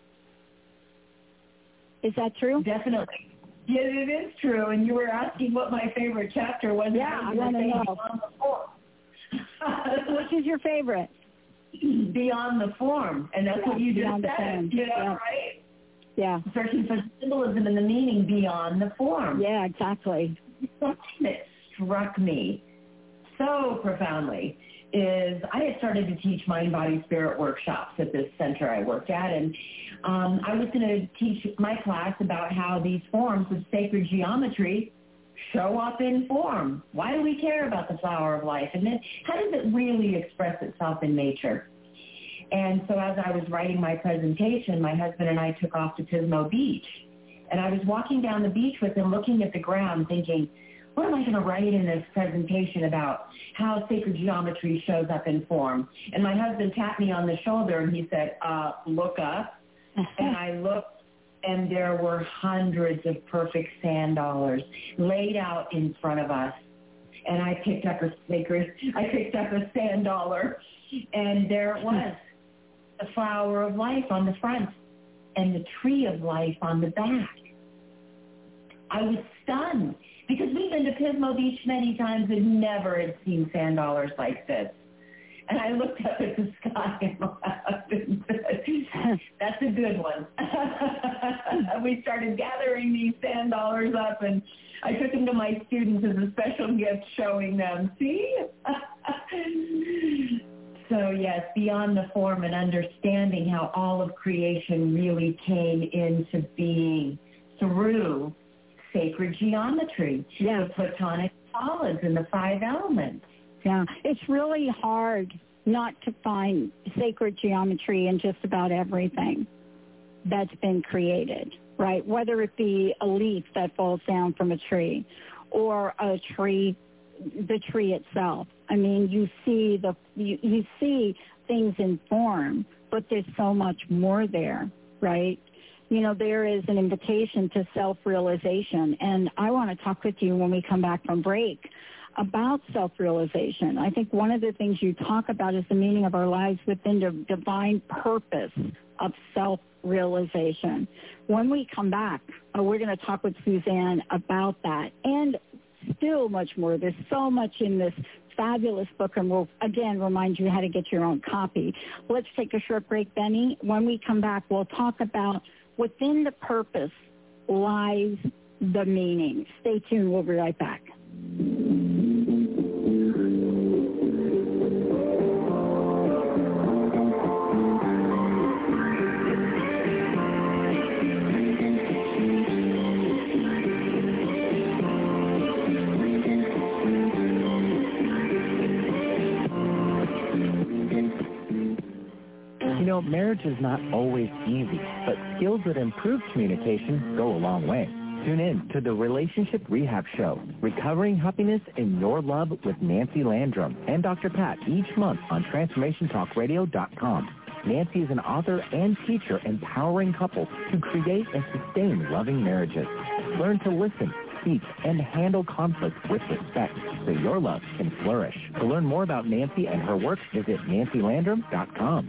Is that true? Definitely. Yes, it is true. And you were asking what my favorite chapter was. Yeah, I want to know. Which is your favorite? Beyond the form. And that's yeah, what you just said, you know, yeah. right? Yeah. Searching for symbolism and the meaning beyond the form. Yeah, exactly. Something that struck me so profoundly is I had started to teach mind, body, spirit workshops at this center I worked at, and um, I was going to teach my class about how these forms of sacred geometry show up in form. Why do we care about the flower of life? And then how does it really express itself in nature? And so as I was writing my presentation, my husband and I took off to Pismo Beach. And I was walking down the beach with him, looking at the ground, thinking, what am I going to write in this presentation about how sacred geometry shows up in form? And my husband tapped me on the shoulder and he said, uh, look up. And I looked, and there were hundreds of perfect sand dollars laid out in front of us. And I picked up a sacred, I picked up a sand dollar, and there it was, the flower of life on the front and the tree of life on the back. I was stunned because we've been to Pismo Beach many times and never had seen sand dollars like this. And I looked up at the sky and my husband said, that's a good one. We started gathering these sand dollars up, and I took them to my students as a special gift, showing them, see? So yes, beyond the form and understanding how all of creation really came into being through sacred geometry, yeah. the Platonic solids and the five elements. Yeah, it's really hard not to find sacred geometry in just about everything that's been created, right? Whether it be a leaf that falls down from a tree or a tree, the tree itself. I mean, you see the you, you see things in form, but there's so much more there, right? You know, there is an invitation to self-realization, and I want to talk with you when we come back from break about self-realization. I think one of the things you talk about is the meaning of our lives within the divine purpose of self-realization. When we come back, uh, we're going to talk with Suzanne about that and still much more. There's so much in this fabulous book, and we'll, again, remind you how to get your own copy. Let's take a short break, Benny. When we come back, we'll talk about within the purpose lies the meaning. Stay tuned. We'll be right back. You know, marriage is not always easy, but skills that improve communication go a long way. Tune in to the Relationship Rehab Show, Recovering Happiness in Your Love with Nancy Landrum and Doctor Pat each month on transformation talk radio dot com. Nancy is an author and teacher empowering couples to create and sustain loving marriages. Learn to listen, speak, and handle conflict with respect so your love can flourish. To learn more about Nancy and her work, visit nancy landrum dot com.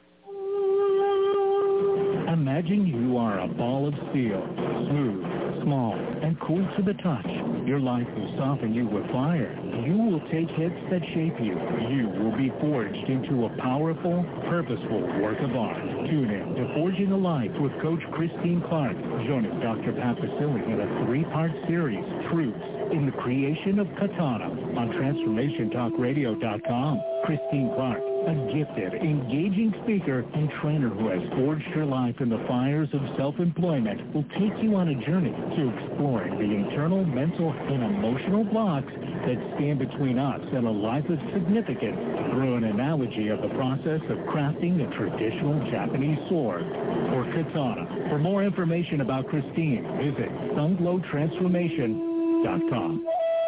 Imagine you are a ball of steel, smooth, small, and cool to the touch. Your life will soften you with fire. You will take hits that shape you. You will be forged into a powerful, purposeful work of art. Tune in to Forging a Life with Coach Christine Clark. Join Doctor Pat Basili in a three-part series, Truths in the Creation of Katana, on transformation talk radio dot com. Christine Clark, a gifted, engaging speaker and trainer who has forged her life in the fires of self-employment, will take you on a journey to exploring the internal, mental, and emotional blocks that stand between us and a life of significance through an analogy of the process of crafting a traditional Japanese sword, or katana. For more information about Christine, visit sunglow transformation dot com.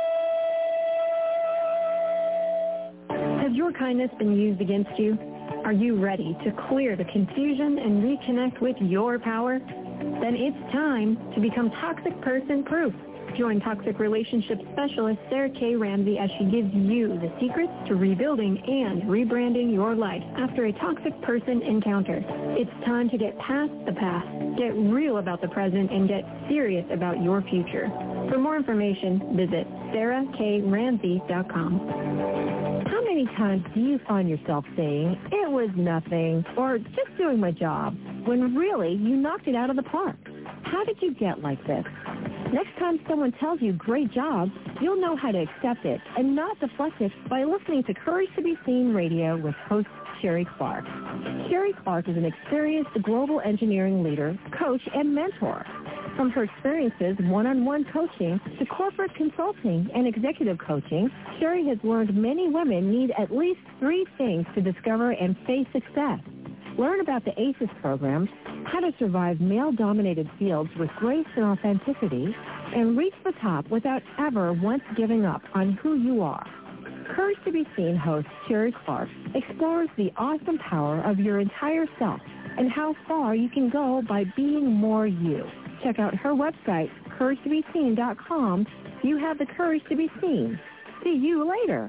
Has your kindness been used against you? Are you ready to clear the confusion and reconnect with your power? Then it's time to become toxic person proof. Join toxic relationship specialist Sarah K. Ramsey as she gives you the secrets to rebuilding and rebranding your life after a toxic person encounter. It's time to get past the past, get real about the present, and get serious about your future. For more information, visit sarah k ramsey dot com. How many times do you find yourself saying, "It was nothing," or "just doing my job," when really you knocked it out of the park? How did you get like this? Next time someone tells you great job, you'll know how to accept it and not deflect it by listening to Courage to be Seen Radio with host Sherry Clark. Sherry Clark is an experienced global engineering leader, coach, and mentor. From her experiences one-on-one coaching to corporate consulting and executive coaching, Sherry has learned many women need at least three things to discover and face success. Learn about the ACES program, how to survive male-dominated fields with grace and authenticity, and reach the top without ever once giving up on who you are. Courage to be Seen host Sherry Clark explores the awesome power of your entire self and how far you can go by being more you. Check out her website, courage to be seen dot com. You have the courage to be seen. See you later.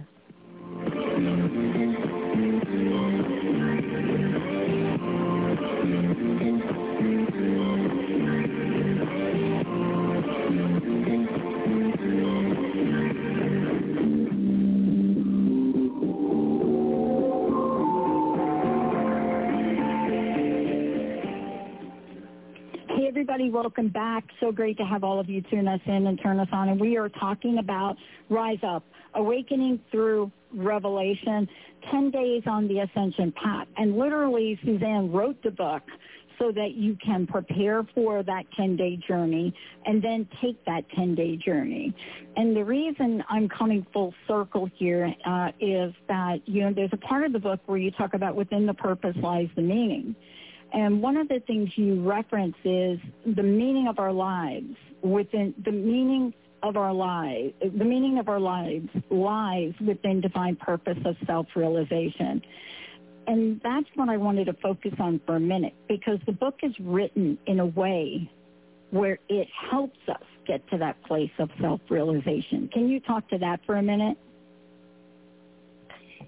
Everybody, welcome back. So great to have all of you tune us in and turn us on. And we are talking about Rise Up, Awakening Through Revelation, ten days on the Ascension Path. And literally, Suzanne wrote the book so that you can prepare for that ten-day journey and then take that ten-day journey. And the reason I'm coming full circle here uh, is that, you know, there's a part of the book where you talk about within the purpose lies the meaning. And one of the things you reference is the meaning of our lives within the meaning of our lives. The meaning of our lives lies within divine purpose of self-realization. And that's what I wanted to focus on for a minute, because the book is written in a way where it helps us get to that place of self-realization. Can you talk to that for a minute?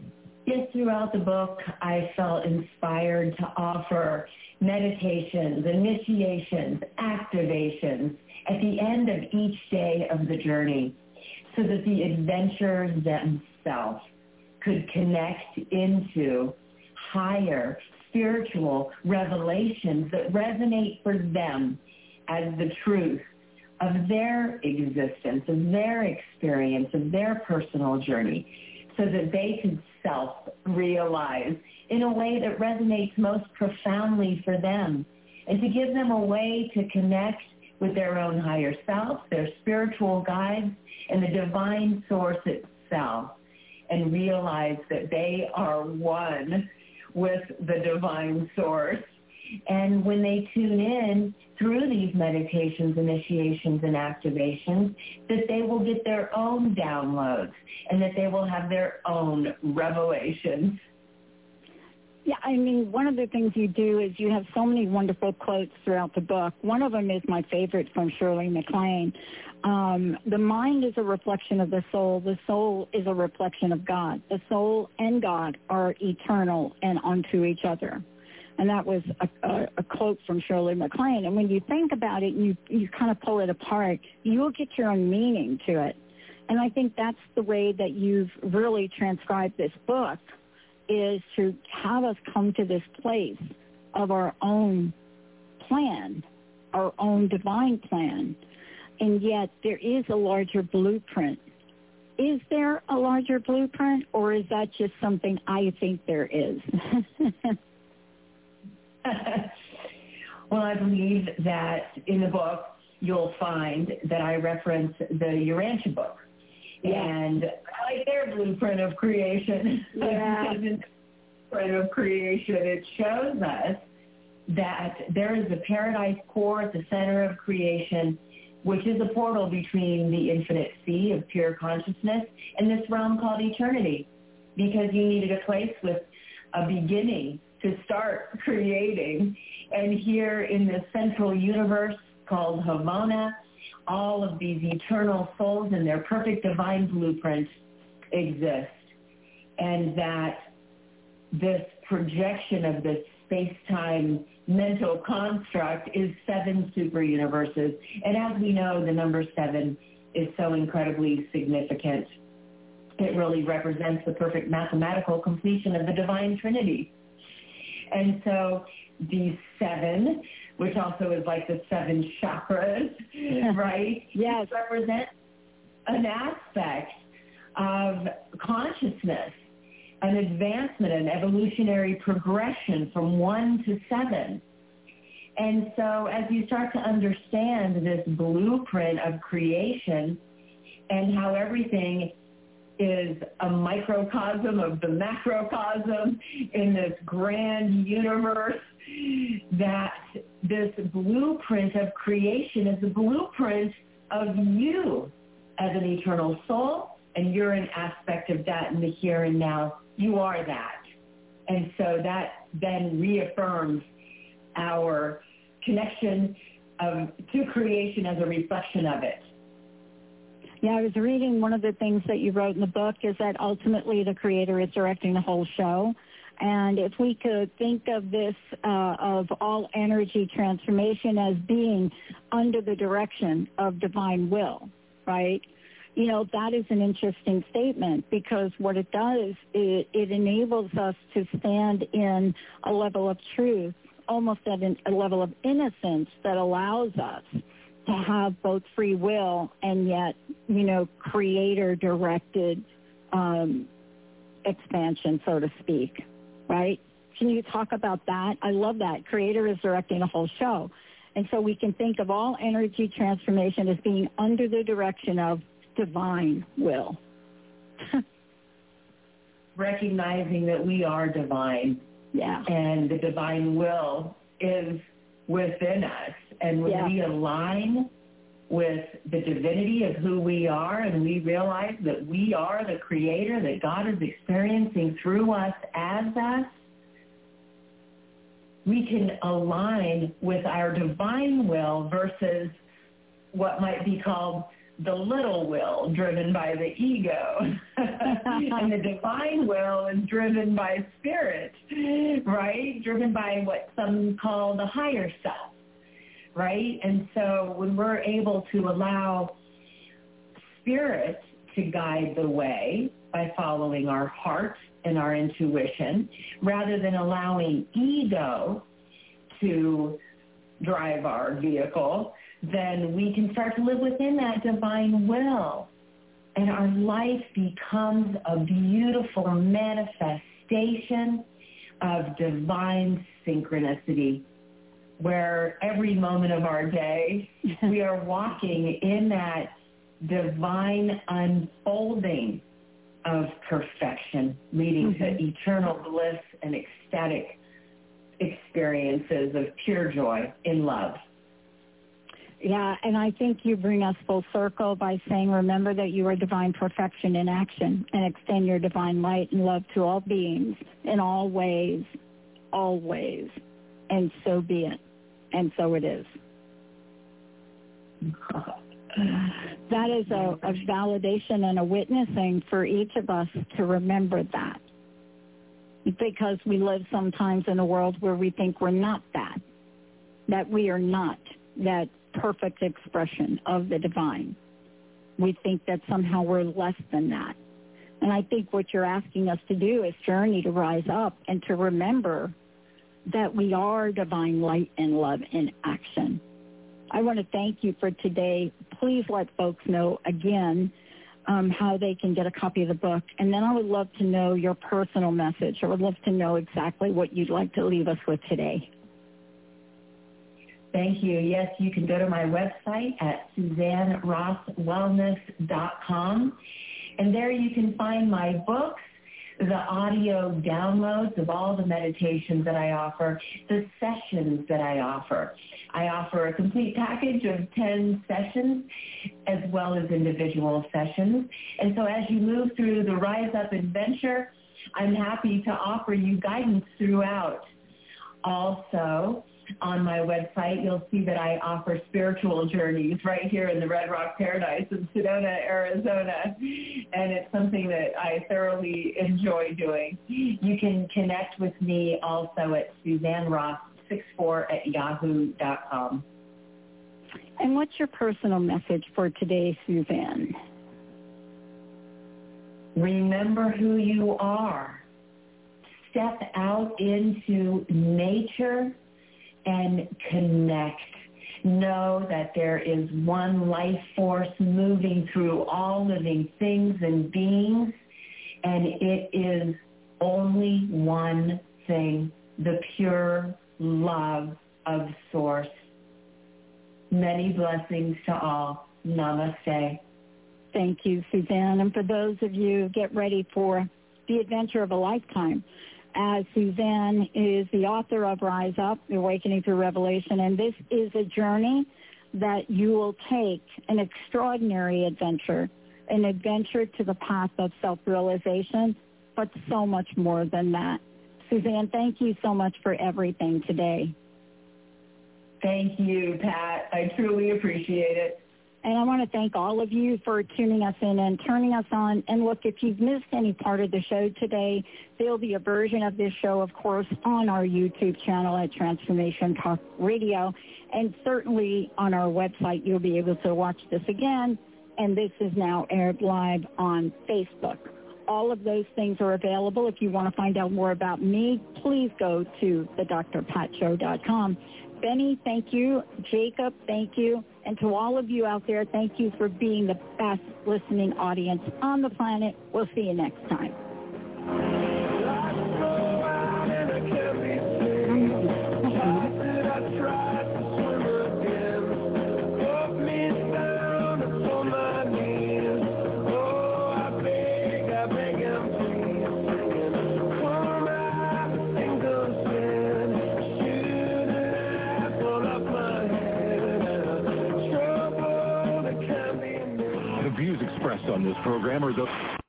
Yes, throughout the book, I felt inspired to offer meditations, initiations, activations at the end of each day of the journey so that the adventurers themselves could connect into higher spiritual revelations that resonate for them as the truth of their existence, of their experience, of their personal journey, so that they could self-realize in a way that resonates most profoundly for them, and to give them a way to connect with their own higher self, their spiritual guides, and the divine source itself, and realize that they are one with the divine source. And when they tune in through these meditations, initiations, and activations, that they will get their own downloads and that they will have their own revelations. Yeah, I mean, one of the things you do is you have so many wonderful quotes throughout the book. One of them is my favorite from Shirley MacLaine. Um, the mind is a reflection of the soul. The soul is a reflection of God. The soul and God are eternal and unto each other. And that was a, a, a quote from Shirley MacLaine. And when you think about it, you you kind of pull it apart, you'll get your own meaning to it. And I think that's the way that you've really transcribed this book, is to have us come to this place of our own plan, our own divine plan. And yet there is a larger blueprint. Is there a larger blueprint, or is that just something I think there is? Well, I believe that in the book you'll find that I reference the Urantia book. Yeah. And I like their blueprint of creation. Yeah. In the blueprint of creation, it shows us that there is a paradise core at the center of creation, which is a portal between the infinite sea of pure consciousness and this realm called eternity, because you needed a place with a beginning to start creating. And here in this central universe called Havona, all of these eternal souls and their perfect divine blueprint exist. And that this projection of this space-time mental construct is seven super universes. And as we know, the number seven is so incredibly significant. It really represents the perfect mathematical completion of the divine trinity. And so these seven, which also is like the seven chakras, right? Yes. Represent an aspect of consciousness, an advancement, an evolutionary progression from one to seven. And so as you start to understand this blueprint of creation and how everything is a microcosm of the macrocosm in this grand universe, that this blueprint of creation is a blueprint of you as an eternal soul, and you're an aspect of that in the here and now. You are that. And so that then reaffirms our connection of, to creation as a reflection of it. Yeah, I was reading one of the things that you wrote in the book is that ultimately the creator is directing the whole show. And if we could think of this, uh, of all energy transformation as being under the direction of divine will, right? You know, that is an interesting statement, because what it does, it, it enables us to stand in a level of truth, almost at an, a level of innocence that allows us to have both free will and yet, you know, creator-directed um, expansion, so to speak, right? Can you talk about that? I love that. Creator is directing the whole show. And so we can think of all energy transformation as being under the direction of divine will. Recognizing that we are divine. Yeah. And the divine will is within us. And when yeah. we align with the divinity of who we are, and we realize that we are the creator, that God is experiencing through us as us, we can align with our divine will versus what might be called the little will driven by the ego. And the divine will is driven by spirit, right? Driven by what some call the higher self, right? And so when we're able to allow spirit to guide the way by following our heart and our intuition, rather than allowing ego to drive our vehicle, then we can start to live within that divine will. And our life becomes a beautiful manifestation of divine synchronicity, where every moment of our day, we are walking in that divine unfolding of perfection, leading mm-hmm. to eternal bliss and ecstatic experiences of pure joy in love. Yeah, and I think you bring us full circle by saying, remember that you are divine perfection in action, and extend your divine light and love to all beings in all ways, always, and so be it, and so it is. That is a, a validation and a witnessing for each of us to remember that, because we live sometimes in a world where we think we're not that, that we are not that perfect expression of the divine. We think that somehow we're less than that. And I think what you're asking us to do is journey to rise up and to remember that we are divine light and love in action. I want to thank you for today. Please let folks know again um, how they can get a copy of the book. And then I would love to know your personal message. I would love to know exactly what you'd like to leave us with today. Thank you. Yes, you can go to my website at Suzanne Ross Wellness dot com, and there you can find my books, the audio downloads of all the meditations that I offer, the sessions that I offer. I offer a complete package of ten sessions as well as individual sessions. And so as you move through the Rise Up adventure, I'm happy to offer you guidance throughout. Also, on my website, you'll see that I offer spiritual journeys right here in the Red Rock Paradise in Sedona, Arizona, and it's something that I thoroughly enjoy doing. You can connect with me also at Suzanne Ross sixty-four at yahoo dot com. And what's your personal message for today, Suzanne? Remember who you are. Step out into nature and connect. Know that there is one life force moving through all living things and beings, and it is only one thing, the pure love of Source. Many blessings to all. Namaste. Thank you, Suzanne. And for those of you, get ready for the adventure of a lifetime, as Suzanne is the author of Rise Up, Awakening Through Revelation, and this is a journey that you will take, an extraordinary adventure, an adventure to the path of self-realization, but so much more than that. Suzanne, thank you so much for everything today. Thank you, Pat. I truly appreciate it. And I want to thank all of you for tuning us in and turning us on. And look, if you've missed any part of the show today, there'll be a version of this show, of course, on our YouTube channel at Transformation Talk Radio. And certainly on our website, you'll be able to watch this again. And this is now aired live on Facebook. All of those things are available. If you want to find out more about me, please go to the dr pat show dot com. Benny, thank you. Jacob, thank you. And to all of you out there, thank you for being the best listening audience on the planet. We'll see you next time. On this program are those